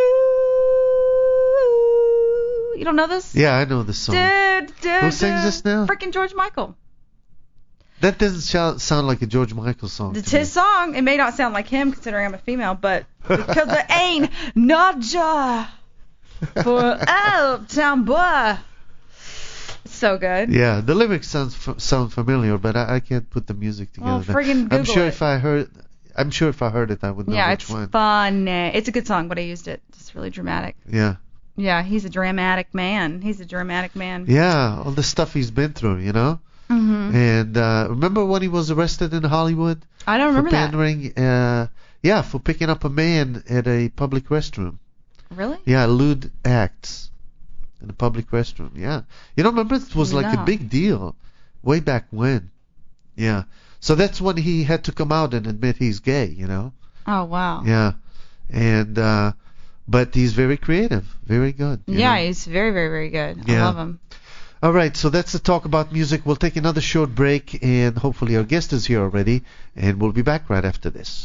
You don't know this? Yeah, I know the song. Who sings this now? Freaking George Michael. That doesn't sound, sound like a George Michael song. It's to me. his song. It may not sound like him considering I'm a female, but because it ain't not ja. For Uptown Boy. So good. Yeah, the lyrics sounds f- sound familiar, but I, I can't put the music together. Well, friggin' Google I'm sure it. if I heard, I'm sure if I heard it, I would know Yeah, which it's one. fun. It's a good song, but I used it. It's really dramatic. Yeah. Yeah, he's a dramatic man. He's a dramatic man. Yeah, all the stuff he's been through, you know. Mm-hmm. And uh, remember when he was arrested in Hollywood? I don't remember for that. pandering, uh, yeah, for picking up a man at a public restroom. Really? Yeah, lewd acts in a public restroom. Yeah, you don't remember? It was like No. a big deal way back when. Yeah, so that's when he had to come out and admit he's gay. You know. Oh, wow. Yeah, and uh, but he's very creative, very good. you Yeah, know? he's very, very, very good. Yeah. I love him. All right, so that's the talk about music. We'll take another short break, and hopefully our guest is here already, and we'll be back right after this.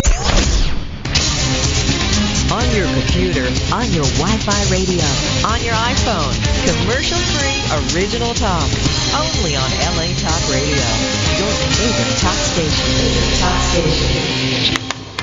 On your computer, on your Wi-Fi radio, on your iPhone. Commercial-free original talk. Only on L A Talk Radio. Your favorite talk station. Talk station.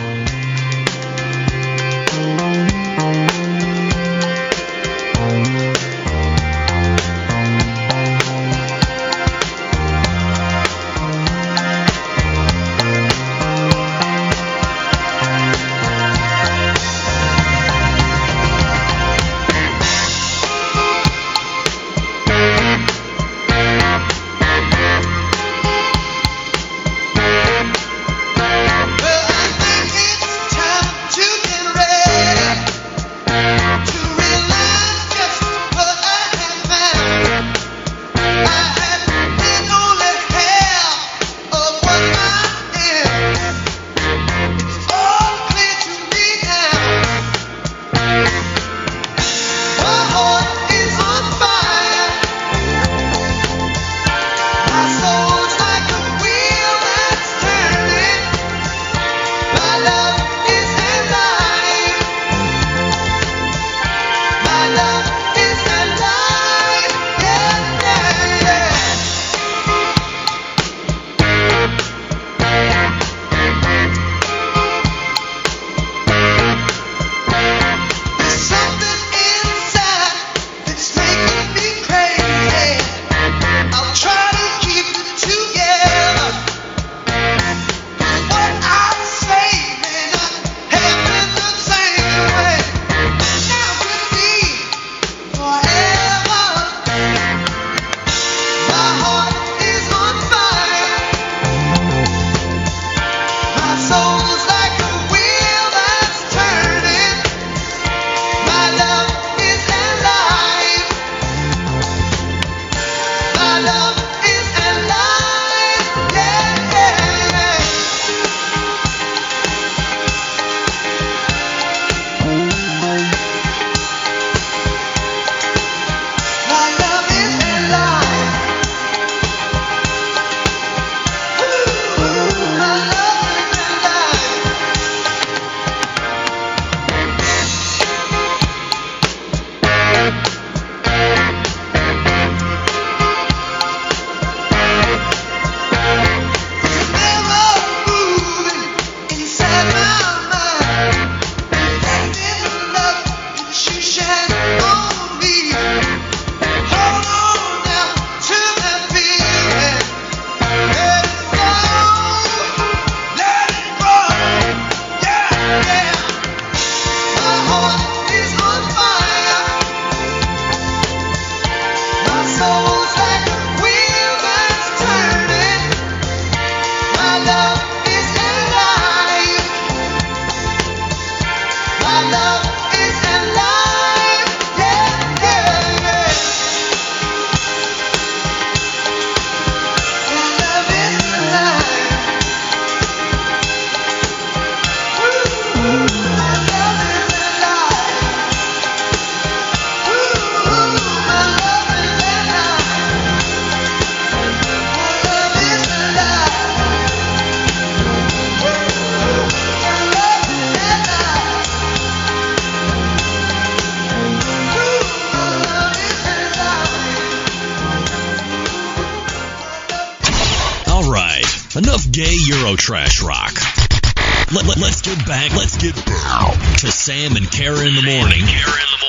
Enough gay Euro trash rock. Let, let, let's get back. Let's get to Sam and Kara in the morning.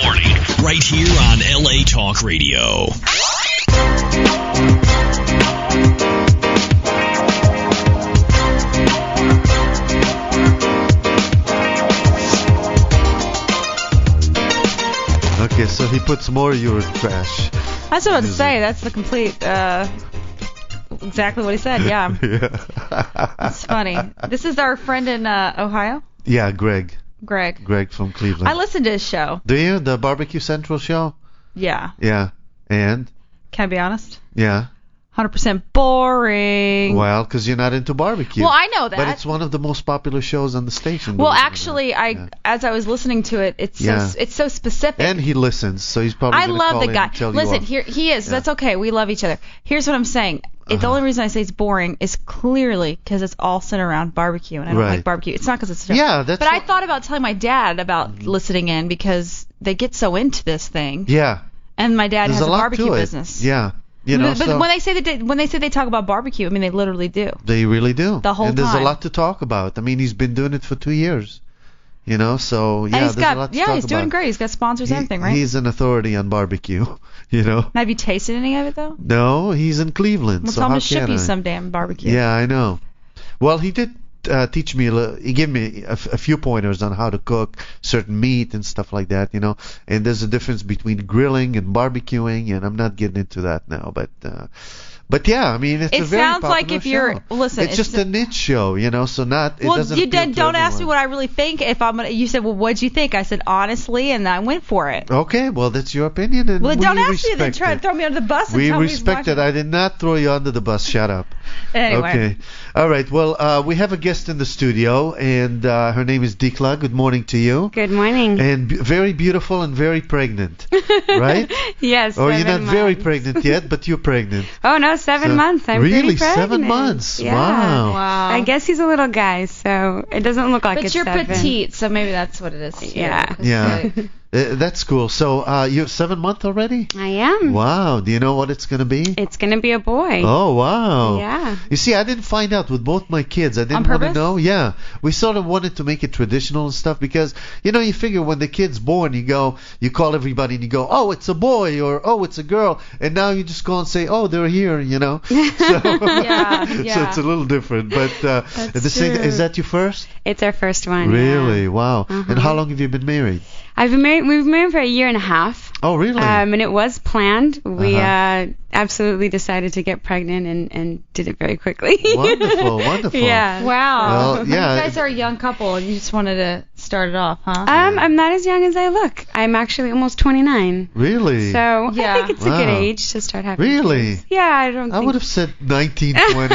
morning, right here on L A Talk Radio. Okay, so he puts more urine trash. I was about to say, that's the complete, uh, exactly what he said, yeah. Yeah. It's funny. This is our friend in uh, Ohio, Yeah, Greg. Greg. Greg from Cleveland. I listened to his show. Do you? The Barbecue Central show? Yeah. Yeah. And? Can I be honest? Yeah. one hundred percent boring. Well, because you're not into barbecue. Well, I know that. But it's one of the most popular shows on the station. Well, believe it or actually, not. I Yeah. as I was listening to it, it's so Yeah. it's so specific. And he listens, so he's probably I gonna love call the in guy. and tell Listen, you off. here he is. Yeah. That's okay. We love each other. Here's what I'm saying. It, The Uh-huh. only reason I say it's boring is clearly because it's all centered around barbecue, and I don't Right. like barbecue. It's not because it's a show. Yeah, that's But I what- thought about telling my dad about listening in because they get so into this thing, Yeah. and my dad There's has a a lot barbecue to it. business. Yeah. You know, but but so when they say that they, when they say they talk about barbecue, I mean they literally do. they really do. The whole and there's time. a lot to talk about. I mean, he's been doing it for two years. You know, so yeah, and he's there's got a lot to yeah, talk he's doing about. great. He's got sponsors He- and everything, right? He's an authority on barbecue. You know. Have you tasted any of it though? No, he's in Cleveland. Well, so tell him how to ship can you I? some damn barbecue. Yeah, I know. Well, he did uh, teach me. A li- he gave me a, f- a few pointers on how to cook certain meat and stuff like that. You know, and there's a difference between grilling and barbecuing, and I'm not getting into that now. But uh, but yeah, I mean, it's It a very sounds like popular if you're- show. listen, it's, it's just a niche show, you know. So not. It Well, doesn't you appeal don't, to don't ask me everyone. what I really think. If I'm gonna, you said, well, what'd you think? I said honestly, and I went for it. Okay, well, that's your opinion, and Well, we don't ask me, then respect try it. to throw me under the bus. And We tell respect me it. I did not throw you under the bus. Shut up. Anyway. Okay. All right. Well, uh, we have a guest in the studio, and uh, her name is Dikla. Good morning to you. Good morning. And b- very beautiful and very pregnant, right? Yes. Oh, you're seven not very months. pregnant yet, but you're pregnant. Oh no, seven So- months. I'm really pretty pregnant. seven months. Yeah. Wow. Wow. I guess he's a little guy, so it doesn't look like But it's you're seven. petite, so maybe that's what it is. too. Yeah. It's Yeah. like- Uh, that's cool. So uh, you're seven months already? I am. Wow. Do you know what it's gonna be? It's gonna be a boy. Oh wow! Yeah. You see, I didn't find out with both my kids. I On didn't want to purpose? know. Yeah, we sort of wanted to make it traditional and stuff because you know you figure when the kid's born, you go, you call everybody and you go, oh, it's a boy or oh, it's a girl, and now you just go and say, oh, they're here, you know. So, Yeah, so yeah. it's a little different, but uh, That's the same, true. is that your first? It's our first one. Really? Yeah. Wow. Uh-huh. And how long have you been married? I've been married. We've been married for a year and a half. Oh, really? Um, and it was planned. We Uh-huh. uh, absolutely decided to get pregnant and, and did it very quickly. Wonderful, wonderful. Yeah. Wow. Well, yeah. You guys are a young couple, and you just wanted to start it off, huh? Um, I'm not as young as I look. I'm actually almost twenty-nine. Really? So Yeah. I think it's a good Wow. age to start having Really? kids. Yeah, I don't I think would have said nineteen, twenty.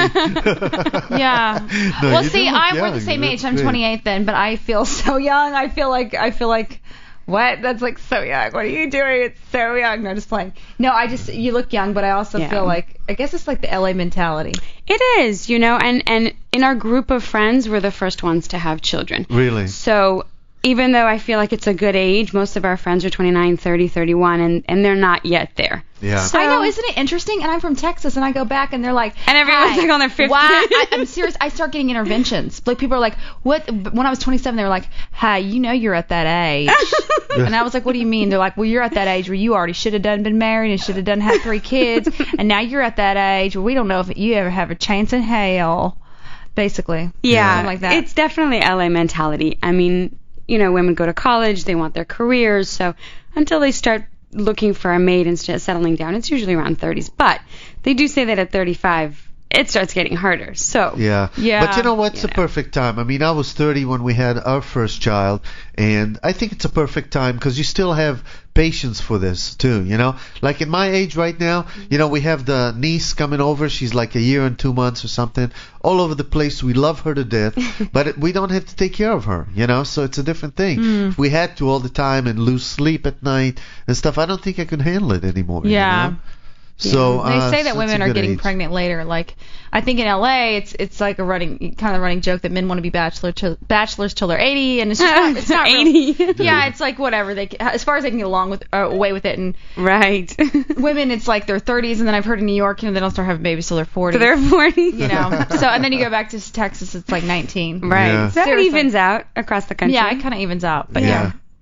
Yeah. No, well, you see, do look I'm we're young. the same You age. look I'm great. twenty-eight then, but I feel so young. I feel like I feel like what? That's like so young. What are you doing? It's so young. No, just playing. No, I just you look young, but I also Yeah. feel like I guess it's like the L A mentality. It is, you know, and and in our group of friends, we're the first ones to have children. Really? So even though I feel like it's a good age, most of our friends are twenty-nine, thirty, thirty-one, and and they're not yet there. Yeah. So- I know, isn't it interesting? And I'm from Texas, and I go back, and they're like, And everyone's "Hi, like on their fifth Why? kid." I, I'm serious. I start getting interventions. Like people are like, "What?" When I was twenty-seven, they were like, "Hi, you know you're at that age." And I was like, "What do you mean?" They're like, "Well, you're at that age where you already should have done been married and should have done had three kids, and now you're at that age where we don't know if you ever have a chance in hell." Basically. Yeah, Something like that. It's definitely L A mentality. I mean, you know, women go to college, they want their careers, so until they start looking for a mate and start settling down, it's usually around thirties. But they do say that at thirty-five, it starts getting harder. So Yeah. Yeah. But you know what? It's You a know. perfect time. I mean, I was thirty when we had our first child, and I think it's a perfect time because you still have patience for this too, you know? Like in my age right now, you know, we have the niece coming over. She's like a year and two months or something. All over the place. We love her to death, but it, we don't have to take care of her, you know? So it's a different thing. Mm. If we had to all the time and lose sleep at night and stuff, I don't think I could handle it anymore. you Yeah. know? So They uh, say that so women it's a are good getting age. pregnant later. Like, I think in L A, it's it's like a running kind of running joke that men want to be bachelor till, bachelors till they're eighty, and it's just not, it's not real. eighty. Yeah, it's like whatever they can, as far as they can get along with uh, away with it. And Right. women, it's like their thirties, and then I've heard in New York, you know, they don't start having babies till they're forty. So they're forty. you know. So and then you go back to Texas, it's like nineteen. Right. Yeah. So that Seriously. evens out across the country. Yeah, it kind of evens out. But yeah. Yeah.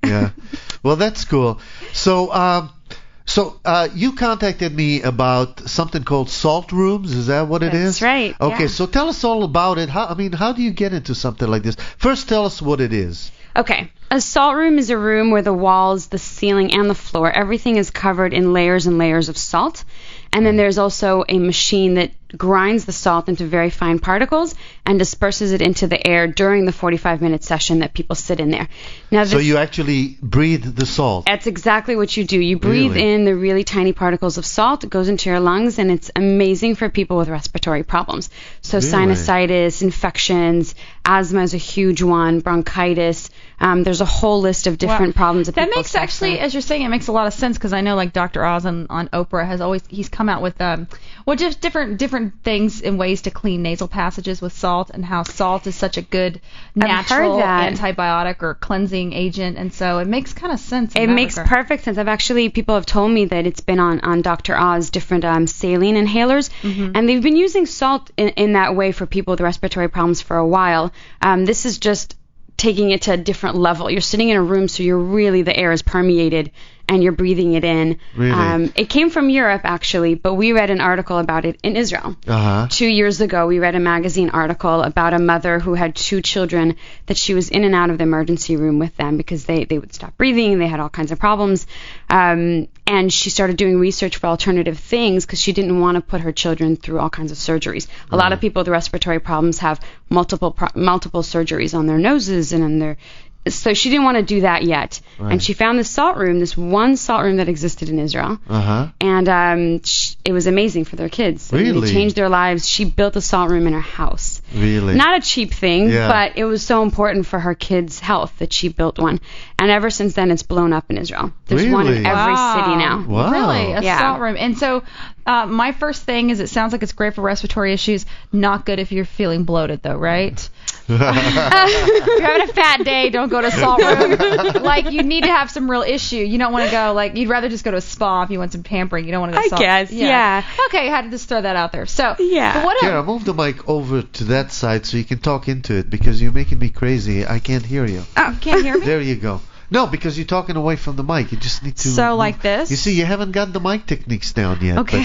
Yeah. Well, that's cool. So, um, so uh, you contacted me about something called salt rooms. Is that what it is? That's right. Okay. Yeah. So tell us all about it. How, I mean, how do you get into something like this? First, tell us what it is. Okay. A salt room is a room where the walls, the ceiling, and the floor, everything is covered in layers and layers of salt. And then there's also a machine that grinds the salt into very fine particles and disperses it into the air during the forty-five minute session that people sit in there. Now, So this- you actually breathe the salt. That's exactly what you do. You breathe Really? in the really tiny particles of salt. It goes into your lungs, and it's amazing for people with respiratory problems. So Really? sinusitis, infections, asthma is a huge one, bronchitis. Um, there's a whole list of different Wow. problems that, That people makes suffer actually, from. as you're saying, it makes a lot of sense because I know like Doctor Oz on, on Oprah has always he's come out with um well just different different things and ways to clean nasal passages with salt and how salt is such a good I've natural heard that. antibiotic or cleansing agent, and so it makes kind of sense. in It that makes regard. perfect sense. I've actually, people have told me that it's been on, on Doctor Oz, different um, saline inhalers, Mm-hmm. and they've been using salt in, in that way for people with respiratory problems for a while. Um, this is just taking it to a different level. You're sitting in a room, so you're really, the air is permeated, and you're breathing it in. Really? Um, it came from Europe, actually, but we read an article about it in Israel. Uh-huh. Two years ago, we read a magazine article about a mother who had two children that she was in and out of the emergency room with them because they, they would stop breathing, they had all kinds of problems. Um, and she started doing research for alternative things because she didn't want to put her children through all kinds of surgeries. A lot of people with respiratory problems have multiple pro- multiple surgeries on their noses and on their... So she didn't want to do that yet. Right. And she found this salt room, this one salt room that existed in Israel. Uh-huh. And um, sh- it was amazing for their kids. I mean, Really? It changed their lives. She built a salt room in her house. Really? Not a cheap thing, Yeah. but it was so important for her kids' health that she built one. And ever since then, it's blown up in Israel. There's one in Really? every Wow. city now. Wow. Really, a Yeah. salt room. And so, uh, my first thing is it sounds like it's great for respiratory issues. Not good if you're feeling bloated, though, right? If you're having a fat day, don't go to a salt room. Like, you need to have some real issue. You don't want to go, like, you'd rather just go to a spa if you want some pampering. You don't want to go to I salt. guess, yeah. Okay, I had to just throw that out there. So, Yeah. but what Kara, else? move the mic over to that side so you can talk into it because you're making me crazy. I can't hear you. Oh, can't hear me? There you go. No, because you're talking away from the mic. You just need to. So, move. like this? You see, you haven't got the mic techniques down yet. Okay.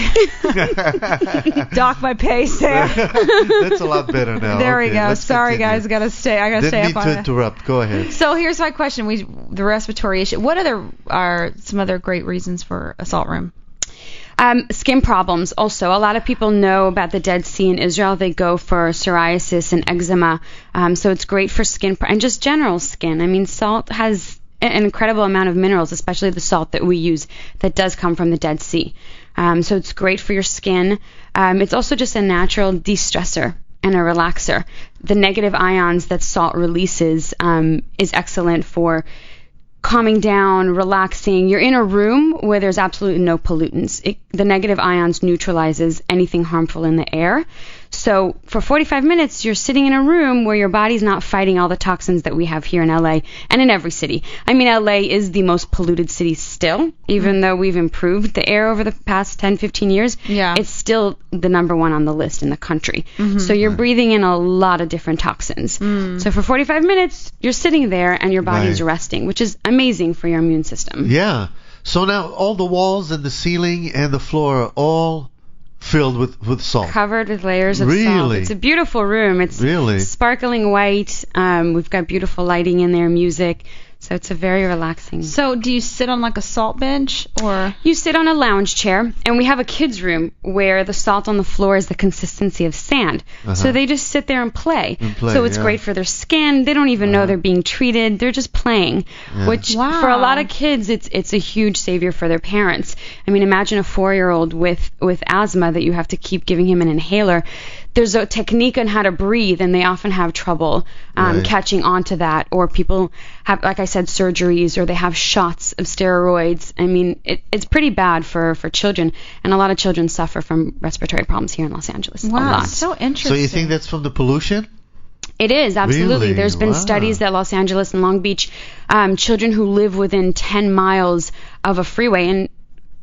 but- Dock my pace there. That's a lot better now. There Okay, we go. let's Sorry, continue. guys. Gotta stay. I gotta stay Didn't up need on to it. interrupt. Go ahead. So here's my question: We the respiratory issue. What other are some other great reasons for a salt room? Um, skin problems also. A lot of people know about the Dead Sea in Israel. They go for psoriasis and eczema. Um, so it's great for skin pro- and just general skin. I mean, salt has an incredible amount of minerals, especially the salt that we use that does come from the Dead Sea. Um, so it's great for your skin. Um, it's also just a natural de-stressor and a relaxer. The negative ions that salt releases um, is excellent for calming down, relaxing. You're in a room where there's absolutely no pollutants. It, the negative ions neutralizes anything harmful in the air. So for forty-five minutes, you're sitting in a room where your body's not fighting all the toxins that we have here in L A and in every city. I mean, L A is the most polluted city still, even mm-hmm. though we've improved the air over the past ten, fifteen years. Yeah. It's still the number one on the list in the country. Mm-hmm. So you're breathing in a lot of different toxins. Mm. So for forty-five minutes, you're sitting there and your body's Right. resting, which is amazing for your immune system. Yeah. So now all the walls and the ceiling and the floor are all filled with, with salt. Covered with layers of salt. Really? It's a beautiful room. It's Really? sparkling white. Um, we've got beautiful lighting in there, music. So it's a very relaxing. So do you sit on like a salt bench or? You sit on a lounge chair, and we have a kids' room where the salt on the floor is the consistency of sand. Uh-huh. So they just sit there and play. And play, so it's yeah. great for their skin. They don't even know Uh-huh. they're being treated. They're just playing, Yeah. which Wow. for a lot of kids, it's it's a huge savior for their parents. I mean, imagine a four-year-old with with asthma that you have to keep giving him an inhaler. There's a technique on how to breathe, and they often have trouble um, Right. catching on to that. Or people have, like I said, surgeries, or they have shots of steroids. I mean, it, it's pretty bad for, for children, and a lot of children suffer from respiratory problems here in Los Angeles. A Wow, lot. so interesting. So you think that's from the pollution? It is, absolutely. Really? There's been Wow. studies that Los Angeles and Long Beach, um, children who live within ten miles of a freeway, and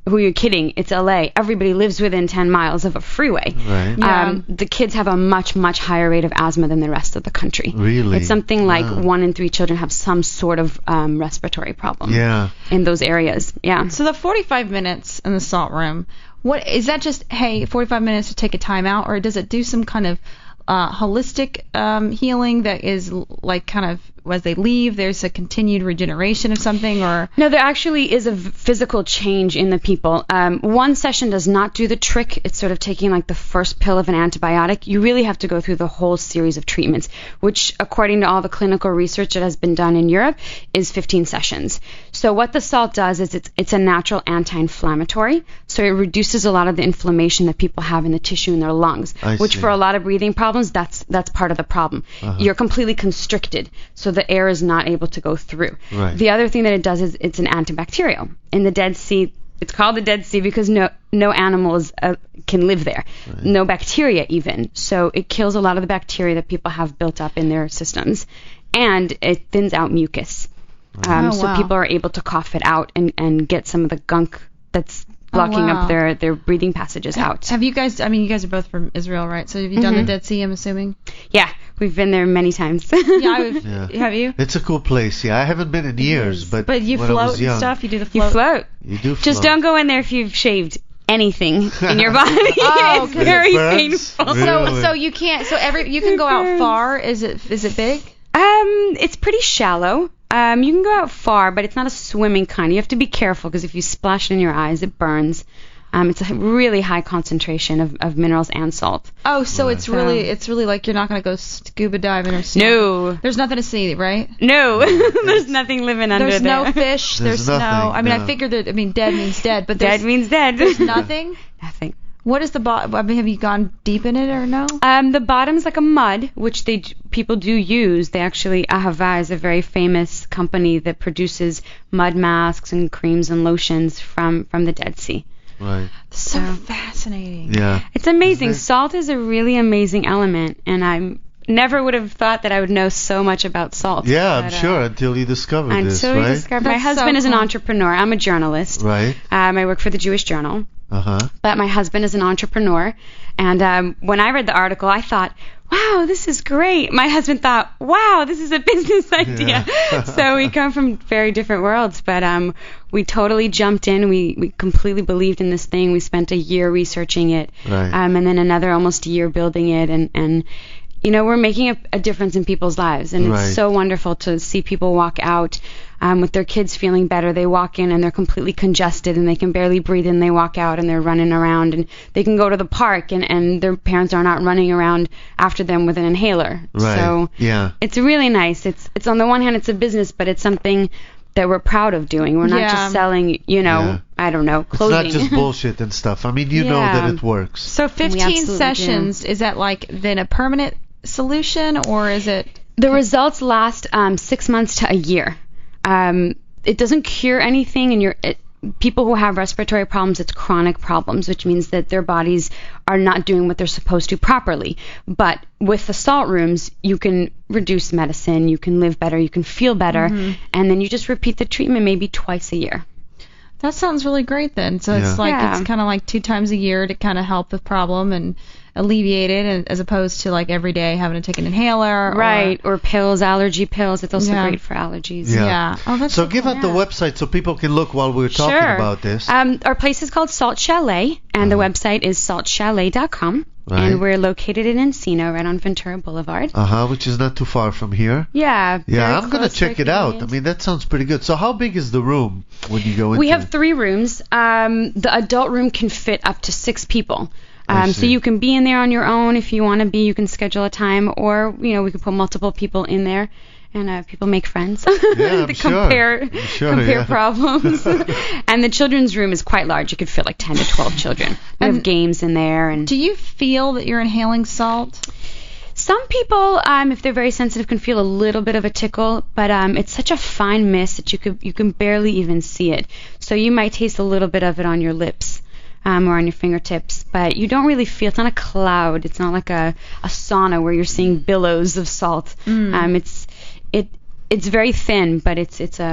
who you're kidding? It's L A. Everybody lives within ten miles of a freeway. Right. Yeah. Um, the kids have a much, much higher rate of asthma than the rest of the country. Really? It's something like Wow. one in three children have some sort of um, respiratory problem Yeah. in those areas. Yeah. So the forty-five minutes in the salt room, what is that? Just hey, forty-five minutes to take a time out, or does it do some kind of uh, holistic um, healing that is l- like kind of as they leave, there's a continued regeneration of something, or No, there actually is a v- physical change in the people. Um, one session does not do the trick. It's sort of taking like the first pill of an antibiotic. You really have to go through the whole series of treatments, which, according to all the clinical research that has been done in Europe, is fifteen sessions. So what the salt does is it's, it's a natural anti-inflammatory. So it reduces a lot of the inflammation that people have in the tissue in their lungs, I which see. for a lot of breathing problems, that's that's part of the problem. Uh-huh. You're completely constricted, so the air is not able to go through. Right. The other thing that it does is it's an antibacterial. In the Dead Sea, it's called the Dead Sea because no no animals uh, can live there, Right. no bacteria even. So it kills a lot of the bacteria that people have built up in their systems, and it thins out mucus. Um, Oh, so wow. people are able to cough it out and, and get some of the gunk that's blocking wow. up their, their breathing passages out. have you guys? I mean, you guys are both from Israel, right? So have you done Mhm. the Dead Sea? I'm assuming. Yeah, we've been there many times. Yeah, I would, Yeah. have you? It's a cool place. Yeah, I haven't been in years, but But you when I float was young, and stuff. You do the You float. float. You do Just float. don't go in there if you've shaved anything in your body. Oh, It's 'cause it very burns? painful. Really? So so you can't. So every you can go out burns. far. Is it is it big? Um, it's pretty shallow. Um, you can go out far, but it's not a swimming kind. You have to be careful because if you splash it in your eyes, it burns. Um, it's a really high concentration of, of minerals and salt. Oh, so Right. it's really So- it's really like you're not gonna go scuba diving or snorkeling. No, There's nothing to see, right? no, there's nothing living under There's there. no fish. There's There's, no. nothing, I mean, no. I figured that. I mean, dead means dead, but Dead there's, means dead. there's nothing. Nothing. What is the bottom? I mean, have you gone deep in it or no? Um, the bottom's like a mud, which they d- people do use. They actually Ahava is a very famous company that produces mud masks and creams and lotions from from the Dead Sea. Right. So So- fascinating. Yeah. It's amazing. Isn't it? Salt is a really amazing element, and I never would have thought that I would know so much about salt. Yeah, I'm But, uh, sure until you discovered this, Until right? you discovered. My That's so husband is an cool. entrepreneur. I'm a journalist. Right. Um, I work for the Jewish Journal. Uh huh. But my husband is an entrepreneur, and um, when I read the article, I thought, wow, this is great. My husband thought, wow, this is a business idea. Yeah. So we come from very different worlds, but um, we totally jumped in. We, we completely believed in this thing. We spent a year researching it, Right. um, and then another almost a year building it, and, and you know, we're making a, a difference in people's lives, and Right. it's so wonderful to see people walk out um, with their kids feeling better. They walk in and they're completely congested and they can barely breathe, and they walk out and they're running around, and they can go to the park and, and their parents are not running around after them with an inhaler. Right. So Yeah. it's really nice. It's it's on the one hand it's a business, but it's something that we're proud of doing. We're not Yeah. just selling, you know, Yeah. I don't know, It's clothing. not just bullshit and stuff. I mean, you know Yeah. that it works. So fifteen absolutely sessions, is that like then a permanent solution, or is it? The results last um, six months to a year. Um, it doesn't cure anything, and you're it, people who have respiratory problems, it's chronic problems, which means that their bodies are not doing what they're supposed to properly. But with the salt rooms, you can reduce medicine, you can live better, you can feel better, Mm-hmm. and then you just repeat the treatment maybe twice a year. That sounds really great then. So Yeah. it's like Yeah. it's kind of like two times a year to kind of help the problem and alleviate it, and, as opposed to like every day having to take an inhaler. or- Right, or pills, allergy pills. It's also Yeah. great for allergies. Yeah. Yeah. Oh, that's So so give cool. out the website so people can look while we're talking Sure. about this. Um, our place is called Salt Chalet, and the website is salt chalet dot com. Right. And we're located in Encino, right on Ventura Boulevard. Uh huh. Which is not too far from here. Yeah. Yeah, very I'm gonna close, check very it out. I convenient. mean, that sounds pretty good. So how big is the room when you go into We have it? three rooms. Um, the adult room can fit up to six people. I Um, so see. you can be in there on your own if you want to be. You can schedule a time, or you know we can put multiple people in there, and uh, people make friends. Yeah, I'm to sure. compare I'm sure, compare yeah. problems. And the children's room is quite large. You could fit like ten to twelve children. We have And games in there, and Do you feel that you're inhaling salt? some people, um, if they're very sensitive, can feel a little bit of a tickle, but um, it's such a fine mist that you could you can barely even see it. So you might taste a little bit of it on your lips. Um, or on your fingertips, but you don't really feel. It's not a cloud. It's not like a, a sauna where you're seeing billows of salt. Mm. Um, it's it it's very thin, but it's it's um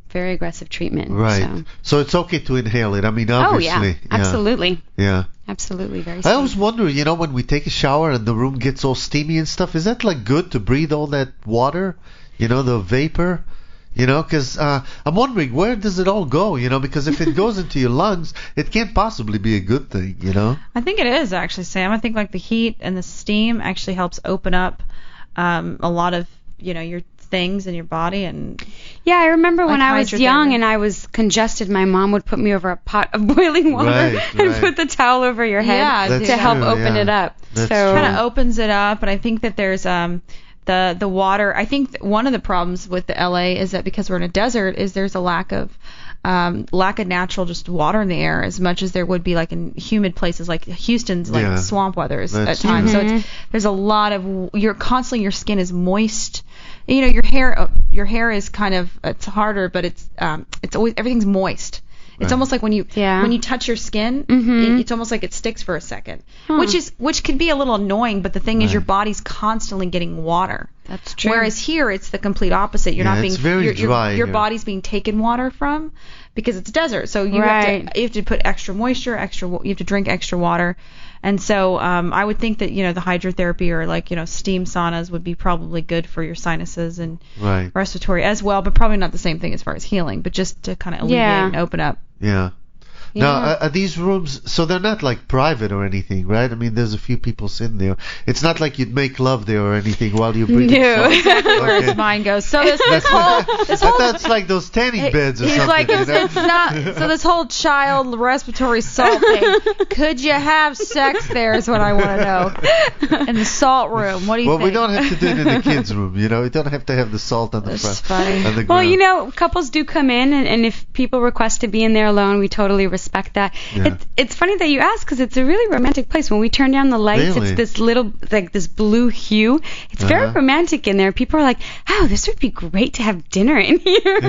very aggressive treatment. Right. So, so it's okay to inhale it. I mean, oh obviously. yeah, absolutely. Yeah. Absolutely, very I safe. always wonder, you know, when we take a shower and the room gets all steamy and stuff, is that like good to breathe all that water? You know, the vapor? You know, because uh, I'm wondering, where does it all go? You know, because if it goes into your lungs, it can't possibly be a good thing, you know? I think it is, actually, Sam. I think like the heat and the steam actually helps open up um, a lot of, you know, your things in your body. And yeah, I remember like when I was hydrotherapy. young and I was congested, my mom would put me over a pot of boiling water Right, and right. put the towel over your head Yeah, That's to help true, open yeah. it up. That's so true. kind of opens it up. And I think that there's um the the water. I think that one of the problems with the L A is that because we're in a desert, is there's a lack of um, lack of natural just water in the air as much as there would be like in humid places like Houston's like Yeah. swamp weather is That's at times. true. So it's, there's a lot of you're constantly your skin is moist. You know, your hair uh, your hair is kind of it's harder, but it's um it's always everything's moist. It's Right. almost like when you Yeah. when you touch your skin, Mhm. it, it's almost like it sticks for a second, Huh. which is which can be a little annoying. But the thing is, Right. your body's constantly getting water. that's true. Whereas here, it's the complete opposite. You're Yeah, not being it's very your, your- dry your here. body's being taken water from because it's desert. So you Right. have to you have to put extra moisture, extra wa- you have to drink extra water. And so um, I would think that you know the hydrotherapy or like you know steam saunas would be probably good for your sinuses and Right. respiratory as well, but probably not the same thing as far as healing, but just to kind of alleviate Yeah. and open up. Yeah. Yeah. Now, are, are these rooms, so they're not like private or anything, right? I mean, there's a few people sitting there. It's not like you'd make love there or anything while you're breathing. No. salt. Exactly where Okay. his mind goes. So this, this whole this I whole thought it's like those tanning beds or He's something. like, you it's, know? it's not. So this whole child respiratory salt thing. Could you have sex there? Is what I want to know. In the salt room. What do you Well, think? we don't have to do it in the kids' room, you know. We don't have to have the salt on the That's front. funny. On the Well, ground. you know, couples do come in, and, and if people request to be in there alone, we totally respect that. Yeah. It's, it's funny that you ask because it's a really romantic place. When we turn down the lights, Really? it's this little, like this blue hue. It's very Uh-huh. romantic in there. People are like, oh, this would be great to have dinner in here.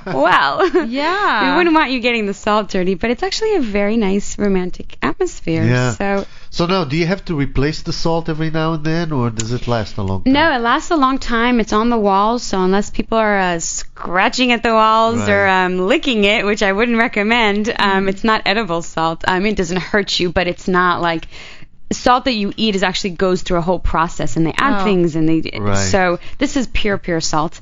Well, Yeah. we wouldn't want you getting the salt dirty, but it's actually a very nice romantic atmosphere. Yeah. So So now, do you have to replace the salt every now and then, or does it last a long time? no, it lasts a long time. It's on the walls, so unless people are uh, scratching at the walls or Right. um, licking it, which I wouldn't recommend, um, it's not edible salt. I mean, it doesn't hurt you, but it's not like salt that you eat is actually goes through a whole process, and they add Oh. things, and they Right. so this is pure, pure salt.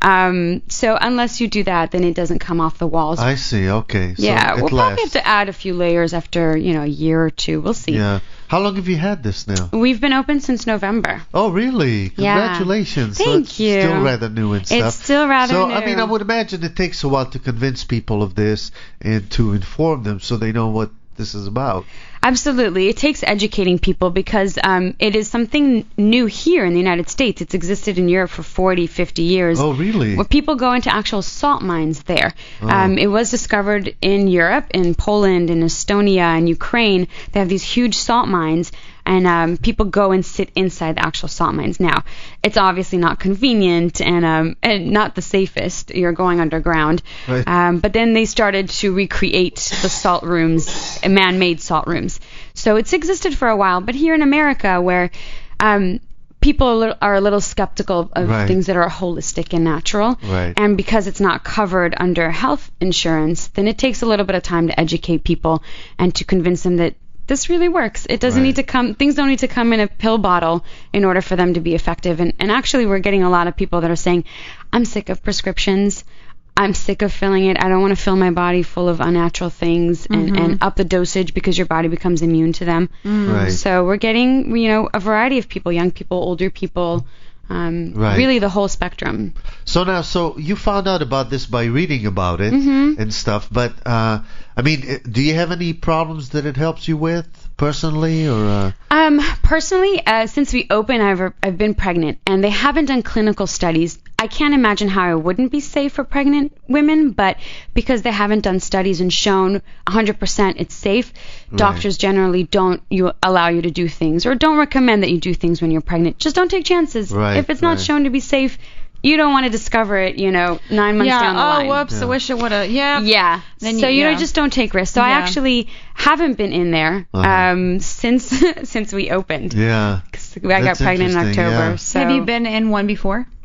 Um, so unless you do that, then it doesn't come off the walls. I see. Okay. So yeah, it we'll lasts. probably have to add a few layers after you know a year or two. We'll see. Yeah. How long have you had this now? We've been open since November. Oh, really? Yeah. Congratulations. So Thank it's you. Still rather new and stuff. It's still rather so, new. I mean, I would imagine it takes a while to convince people of this and to inform them so they know what this is about. Absolutely. It takes educating people because um, it is something new here in the United States. It's existed in Europe for forty, fifty years. Oh, really? Where people go into actual salt mines there. Oh. Um, it was discovered in Europe, in Poland, in Estonia, and Ukraine. They have these huge salt mines, and um, people go and sit inside the actual salt mines. Now, it's obviously not convenient and um, and not the safest. You're going underground. Right. Um, but then they started to recreate the salt rooms, uh, man-made salt rooms. So it's existed for a while, but here in America, where um, people are a, little, are a little skeptical of Right. things that are holistic and natural, Right. and because it's not covered under health insurance, then it takes a little bit of time to educate people and to convince them that this really works. It doesn't Right. need to come, things don't need to come in a pill bottle in order for them to be effective. And, and actually, we're getting a lot of people that are saying, I'm sick of prescriptions. I'm sick of filling it. I don't want to fill my body full of unnatural things and, Mhm. and up the dosage because your body becomes immune to them. Right. So we're getting, you know, a variety of people, young people, older people, um, Right. really the whole spectrum. So now, so you found out about this by reading about it Mhm. and stuff, but, uh, I mean, i- do you have any problems that it helps you with personally, or, uh, Um, personally, uh, since we opened, I've, I've been pregnant, and they haven't done clinical studies. I can't imagine how it wouldn't be safe for pregnant women, but because they haven't done studies and shown one hundred percent it's safe, Right. doctors generally don't you allow you to do things or don't recommend that you do things when you're pregnant. Just don't take chances. Right, If it's not right. shown to be safe, you don't want to discover it, you know, nine months yeah. down the oh, line. whoops. Yeah. I wish I would have. Yeah. Yeah. Then so you- you know, yeah. just don't take risks. So I Yeah. actually haven't been in there Uh-huh. um, since since we opened. yeah. 'Cause I got That's pregnant in interesting, October. yeah. So Have you been in one before?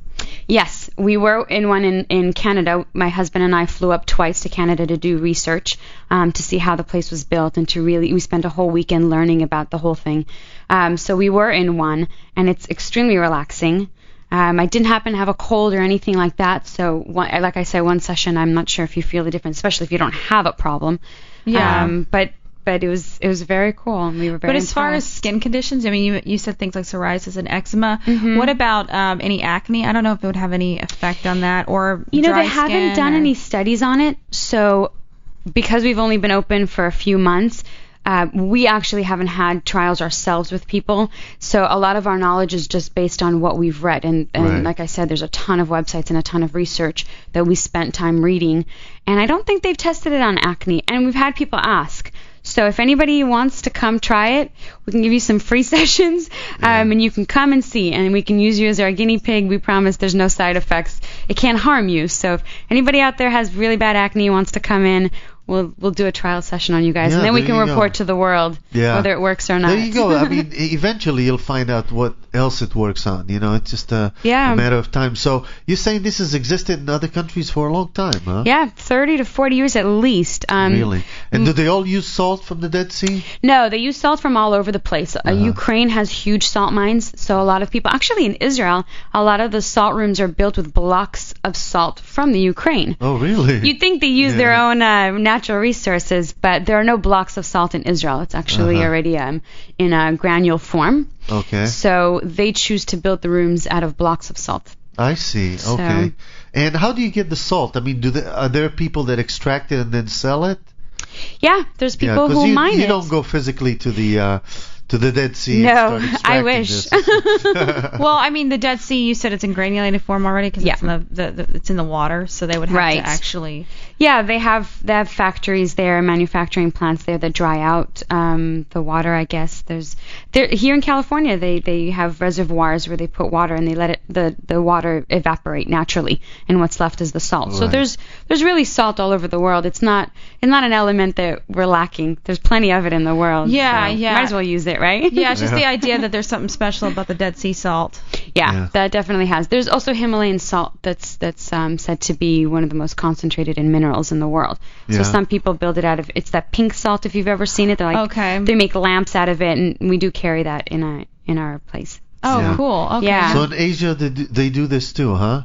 Yes, we were in one in, in Canada. My husband and I flew up twice to Canada to do research um, to see how the place was built and to really, we spent a whole weekend learning about the whole thing. Um, so we were in one, and it's extremely relaxing. Um, I didn't happen to have a cold or anything like that, so one, like I said, one session, I'm not sure if you feel the difference, especially if you don't have a problem. Yeah. Um, but but it was it was very cool, and we were very But as far as impressed. skin conditions, I mean, you you said things like psoriasis and eczema. Mhm. What about um, any acne? I don't know if it would have any effect on that, or You know, dry they haven't skin done or- any studies on it, so because we've only been open for a few months, uh, we actually haven't had trials ourselves with people. So a lot of our knowledge is just based on what we've read. And, and Right. like I said, there's a ton of websites and a ton of research that we spent time reading. And I don't think they've tested it on acne. And we've had people ask. So if anybody wants to come try it, we can give you some free sessions, um, and you can come and see, and we can use you as our guinea pig. We promise there's no side effects. It can't harm you. So if anybody out there has really bad acne and wants to come in, we'll we'll do a trial session on you guys, Yeah, and then we there can you report go. to the world Yeah. whether it works or not. There you go. I mean, e- eventually you'll find out what else it works on. You know, it's just a, Yeah. a matter of time. So you're saying this has existed in other countries for a long time, huh? Yeah, thirty to forty years at least. Um, Really? And do they all use salt from the Dead Sea? No, they use salt from all over the place. Uh, Uh-huh. Ukraine has huge salt mines, so a lot of people, actually in Israel, a lot of the salt rooms are built with blocks of salt from the Ukraine. Oh, really? You'd think they use Yeah. their own uh, natural resources, but there are no blocks of salt in Israel. It's actually Uh-huh. already um, in a granule form. Okay. So they choose to build the rooms out of blocks of salt. I see. So- Okay. And how do you get the salt? I mean, do they, are there people that extract it and then sell it? Yeah, there's people yeah, 'cause who you, mine you it. don't go physically to the uh, to the Dead Sea. No, and start I extracting wish. this. Well, I mean, the Dead Sea, you said it's in granulated form already because Yeah. it's in the, the, the it's in the water, so they would have Right. to actually. Yeah, they have they have factories there, manufacturing plants there that dry out um, the water. I guess there's there here in California they, they have reservoirs where they put water and they let it the, the water evaporate naturally, and what's left is the salt. So Right. there's there's really salt all over the world. It's not it's not an element that we're lacking. There's plenty of it in the world. Yeah, so yeah. Might as well use it, right? Yeah, it's just Yeah. the idea that there's something special about the Dead Sea salt. Yeah, Yeah. that definitely has. There's also Himalayan salt that's that's um, said to be one of the most concentrated in minerals in the world. So Yeah. some people build it out of it's that pink salt if you've ever seen it. They're like Okay. they make lamps out of it, and we do carry that in our in our place. Oh, Yeah. cool. Okay. Yeah. So in Asia, they do, they do this too, huh?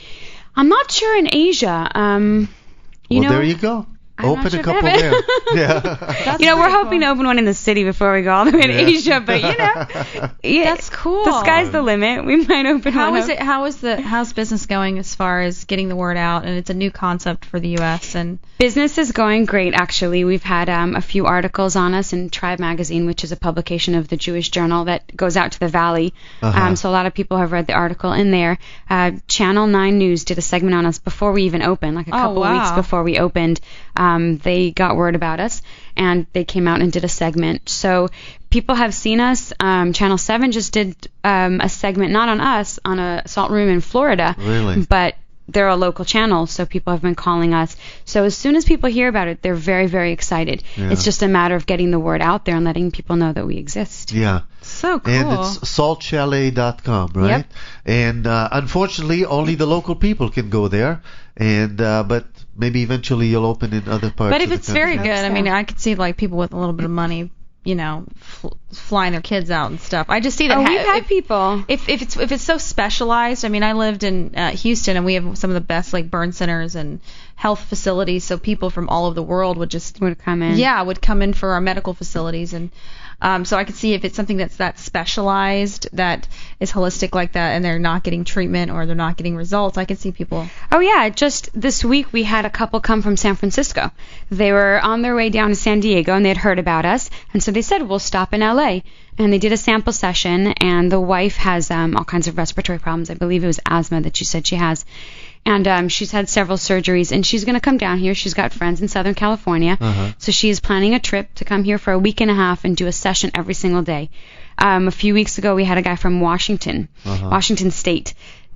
I'm not sure in Asia. Um, you well, know, there you go. I'm not Open sure a if they couple have there. it. Yeah. That's you know, we're pretty hoping cool. to open one in the city before we go all the way to Yeah. Asia, but you know, yeah, That's cool. The sky's the limit. We might open How one is up. it? How is the how's business going as far as getting the word out? And it's a new concept for the U S and Business is going great, actually. We've had um, a few articles on us in Tribe Magazine, which is a publication of the Jewish Journal that goes out to the Valley. Uh-huh. Um, so a lot of people have read the article in there. Uh, Channel nine News did a segment on us before we even opened, like a Oh, couple wow. weeks before we opened. Um, they got word about us, and they came out and did a segment. So people have seen us. Um, Channel seven just did um, a segment, not on us, on a salt room in Florida. Really? But they're a local channel, so people have been calling us. So as soon as people hear about it, they're very, very excited. Yeah. It's just a matter of getting the word out there and letting people know that we exist. Yeah. so cool. And it's salt chalet dot com, right? Yep. And uh, unfortunately, only the local people can go there. And uh, but maybe eventually you'll open in other parts. but of if the it's very country. good, I mean, I could see like people with a little bit of money, you know, fl- flying their kids out and stuff. I just see that. Oh, ha- we've had if, people. if if it's if it's so specialized, I mean, I lived in uh, Houston and we have some of the best like burn centers and health facilities, so people from all over the world would just Would come in. yeah would come in for our medical facilities, and um, so I could see if it's something that's that specialized, that is holistic like that, and they're not getting treatment or they're not getting results. I could see people. Oh yeah, just this week we had a couple come from San Francisco. They were on their way down to San Diego and they'd heard about us, and so they said, we'll stop in L A. And they did a sample session, and the wife has um, all kinds of respiratory problems. I believe it was asthma that she said she has. And um, she's had several surgeries, and she's going to come down here. She's got friends in Southern California. Uh-huh. So she's planning a trip to come here for a week and a half and do a session every single day. Um, a few weeks ago, we had a guy from Washington, Uh-huh. Washington State.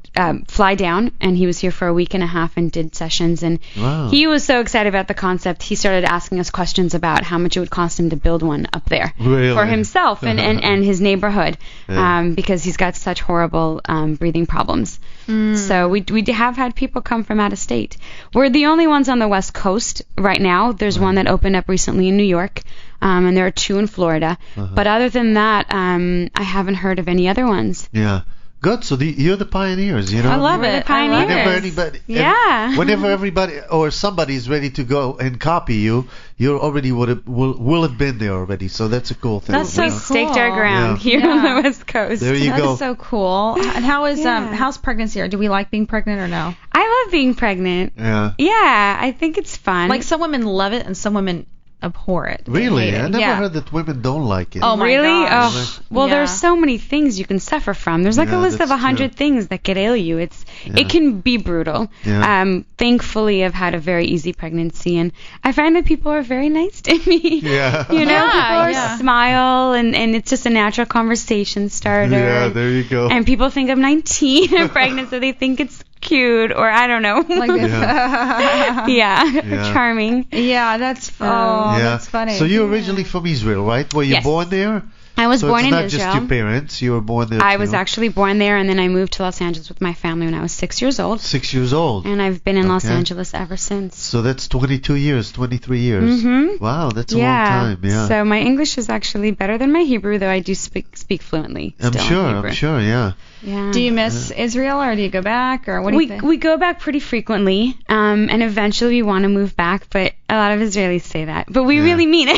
um, fly down, and he was here for a week and a half and did sessions. And Wow. he was so excited about the concept, he started asking us questions about how much it would cost him to build one up there Really? for himself and, and, and his neighborhood, Yeah. um, because he's got such horrible um, breathing problems. So we we have had people come from out of state. We're the only ones on the West Coast right now. There's one that opened up recently in New York, um, and there are two in Florida. Uh-huh. But other than that, um, I haven't heard of any other ones. Yeah. Good. So the, you're the pioneers, you know. I love We're the it. I love pioneers. Whenever it. anybody, Yeah. whenever everybody or somebody is ready to go and copy you, you already would have will, will have been there already. So that's a cool thing. That's you We so know? staked our Cool. ground Yeah. here on Yeah. the West Coast. There you That go. is so cool. And how is um Yeah. how's pregnancy? Or do we like being pregnant or no? I love being pregnant. Yeah. Yeah, I think it's fun. Like some women love it and some women abhor it. They Really? hate it. I never yeah. heard that women don't like it. Oh my really? gosh. Oh, well, Yeah. there's so many things you can suffer from. There's like Yeah, a list of that's a hundred true. things that could ail you. It's Yeah. it can be brutal. Yeah. Um, thankfully, I've had a very easy pregnancy, and I find that people are very nice to me. Yeah. You know, Yeah, people are yeah. smile, and and it's just a natural conversation starter. Yeah, there you go. And people think I'm nineteen and pregnant, so they think it's cute, or I don't know. Like Yeah. yeah, Yeah. charming. Yeah, that's oh, yeah. that's funny. So you're originally from Israel, right? Were you Yes. born there? I was so born it's in not Israel. just your parents. You were born there I too. was actually born there, and then I moved to Los Angeles with my family when I was six years old. six years old. And I've been in Los Okay. Angeles ever since. So that's twenty-two years, twenty-three years. Mhm. Wow, that's a yeah. long time. Yeah. So my English is actually better than my Hebrew, though I do speak speak fluently. I'm still in sure. Hebrew. I'm sure. Yeah. Yeah. do you miss Israel or do you go back or what do we you think? we go back pretty frequently, um, and eventually we want to move back. But a lot of Israelis say that, but we Yeah. really mean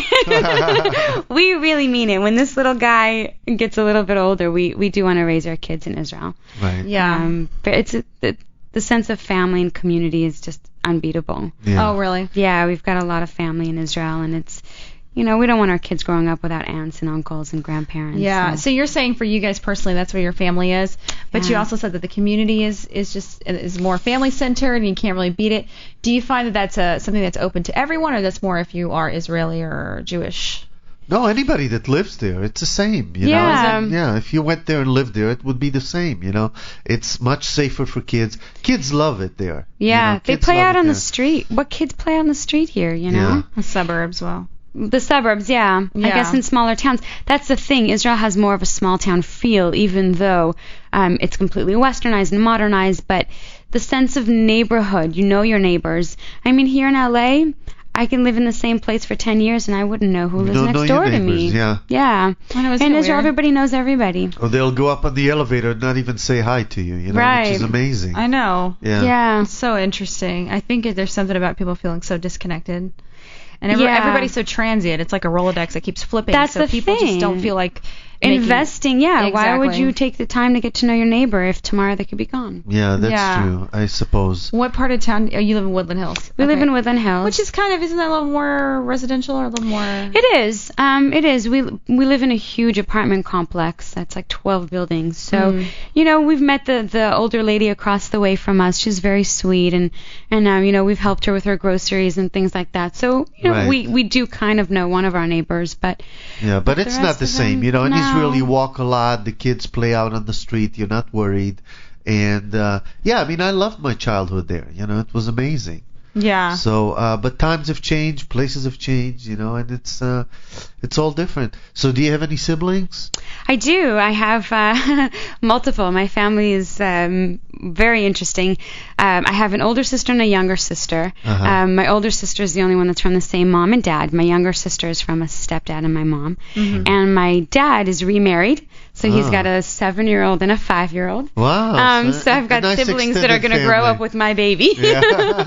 it. we really mean it. When this little guy gets a little bit older, we we do want to raise our kids in Israel. Right. yeah. Um, but it's the, the sense of family and community is just unbeatable. Yeah. Oh, really? Yeah, we've got a lot of family in Israel, and it's, you know, we don't want our kids growing up without aunts and uncles and grandparents. Yeah. so- So you're saying for you guys personally, that's where your family is, but you Yeah. also said that the community is is just is more family centered, and you can't really beat it. Do you find that that's a, something that's open to everyone, or that's more if you are Israeli or Jewish? No, anybody that lives there, it's the same. You Yeah. know? Yeah. If you went there and lived there, it would be the same. You know, it's much safer for kids. Kids love it there. you yeah, know, they kids play love out it on the there. street. What kids play on the street here, you know? Yeah. The suburbs, well. The suburbs, yeah. I Yeah. guess in smaller towns. That's the thing. Israel has more of a small town feel, even though um, it's completely westernized and modernized. But the sense of neighborhood, you know your neighbors. I mean, here in L A, I can live in the same place for ten years and I wouldn't know who You lives don't next know your door to neighbors, me. yeah. Yeah. I know, isn't In it Israel, weird? everybody knows everybody. Or they'll go up on the elevator and not even say hi to you. You know, which is Right. amazing. I know. Yeah. Yeah. It's so interesting. I think it, there's something about people feeling so disconnected. And every, Yeah. everybody's so transient. It's like a Rolodex that keeps flipping. That's so the people just thing. don't feel like making- Investing, yeah. Why would Exactly. you take the time to get to know your neighbor if tomorrow they could be gone? Yeah, that's Yeah. true. I suppose. What part of town? Oh, you live in Woodland Hills. We live Okay. in Woodland Hills. Which is kind of, isn't that a little more residential or a little more? It is. Um, it is. We we live in a huge apartment complex that's like twelve buildings. So, Mm. you know, we've met the the older lady across the way from us. She's very sweet, and and um, you know, we've helped her with her groceries and things like that. So, you know, Right. we we do kind of know one of our neighbors, but Yeah, but The it's rest not the of same. them, You know, in no. Israel you walk a lot, the kids play out on the street, you're not worried. And uh yeah, I mean I loved my childhood there. You know, it was amazing. Yeah. So uh but times have changed, places have changed, you know, and it's uh it's all different. So do you have any siblings? I do. I have uh, multiple. My family is um, very interesting. Um, I have an older sister and a younger sister. Uh-huh. Um, my older sister is the only one that's from the same mom and dad. My younger sister is from a stepdad and my mom. Mm-hmm. And my dad is remarried, so he's Oh. got a seven-year-old and a five-year-old. Wow. Um, so so a- I've a got nice siblings that are extended going to grow family. up with my baby. Yeah.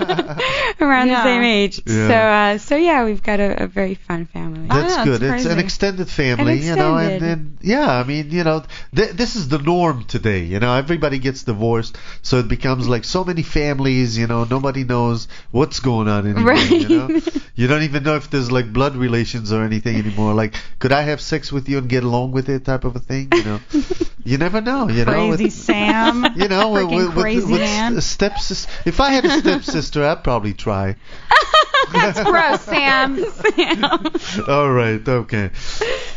Around Yeah. the same age. Yeah. So, uh, so yeah, we've got a, a very fun family. Oh, That's yeah, good. it's It's an crazy. extended family, An you know, and, extended. and yeah, I mean, you know, th- this is the norm today. You know, everybody gets divorced, so it becomes like so many families. You know, nobody knows what's going on anymore. You know, Right. you don't even know if there's like blood relations or anything anymore. Like, could I have sex with you and get along with it, type of a thing? You know, you never know. You know, Crazy with- Sam. You know, with, Freaking with, with, crazy with man. stepsis- If I had a stepsister, I'd probably try. That's gross, Sam. All right, okay.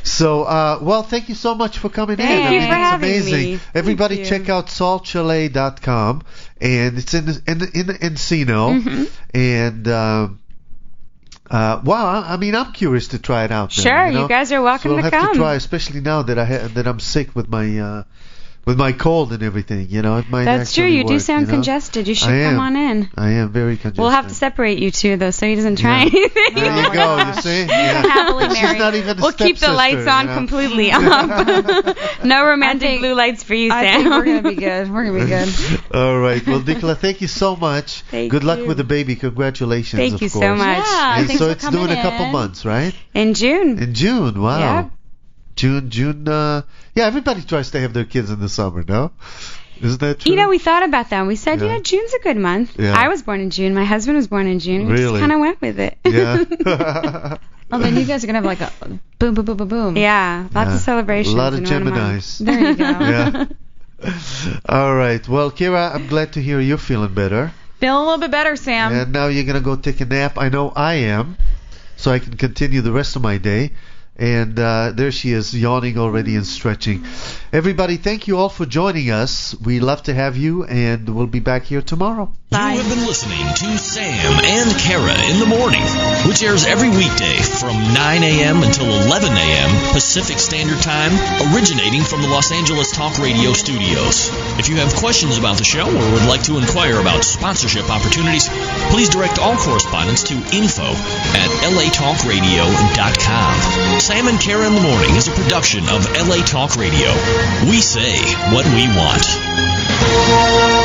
So, uh, well, thank you so much for coming Thank in. you I mean, for it's having amazing. me. Everybody, Thank you. check out salt chalet dot com, and it's in in in Encino. Mm-hmm. And um, uh, wow, I I mean, I'm curious to try it out. Then, Sure, you, know? you guys are welcome so I'll to have come. to try, especially now that I ha- that I'm sick with my uh, with my cold and everything. You know, it might That's true. actually You do work, sound you know? congested. You should I come am. on in. I am very congested. We'll have to separate you two, though, so he doesn't try Yeah. anything. There you go. You see? Yeah. Happily She's married. not even a We'll keep the stepsister, lights on you know? completely off. No romantic I think- blue lights for you, I Sam. think we're gonna be good. We're gonna be good. All right. Well, Nicola, thank you so much. Thank Good luck you. with the baby. Congratulations. Thank of you so course. much. Yeah, And thanks so for it's coming doing a couple in. months, right? In June. In June. Wow. Yeah. June, June. Uh, yeah, everybody tries to have their kids in the summer, no? Isn't that true? You know, we thought about that. We said, Yeah. you know, June's a good month. Yeah. I was born in June. My husband was born in June. We Really? just kind of went with it. Yeah. Oh, then you guys are gonna have like a boom, boom, boom, boom, boom. Yeah, lots Yeah. of celebrations. A lot of in one month. Geminis. There you go. Yeah. All right. Well, Kira, I'm glad to hear you're feeling better. Feeling a little bit better, Sam. And now you're going to go take a nap. I know I am, so I can continue the rest of my day. And uh, there she is, yawning already and stretching. Everybody, thank you all for joining us. We love to have you, and we'll be back here tomorrow. You have been listening to Sam and Kara in the Morning, which airs every weekday from nine a.m. until eleven a.m. Pacific Standard Time, originating from the Los Angeles Talk Radio studios. If you have questions about the show or would like to inquire about sponsorship opportunities, please direct all correspondence to info at l a talk radio dot com. Sam and Kara in the Morning is a production of L A Talk Radio. We say what we want.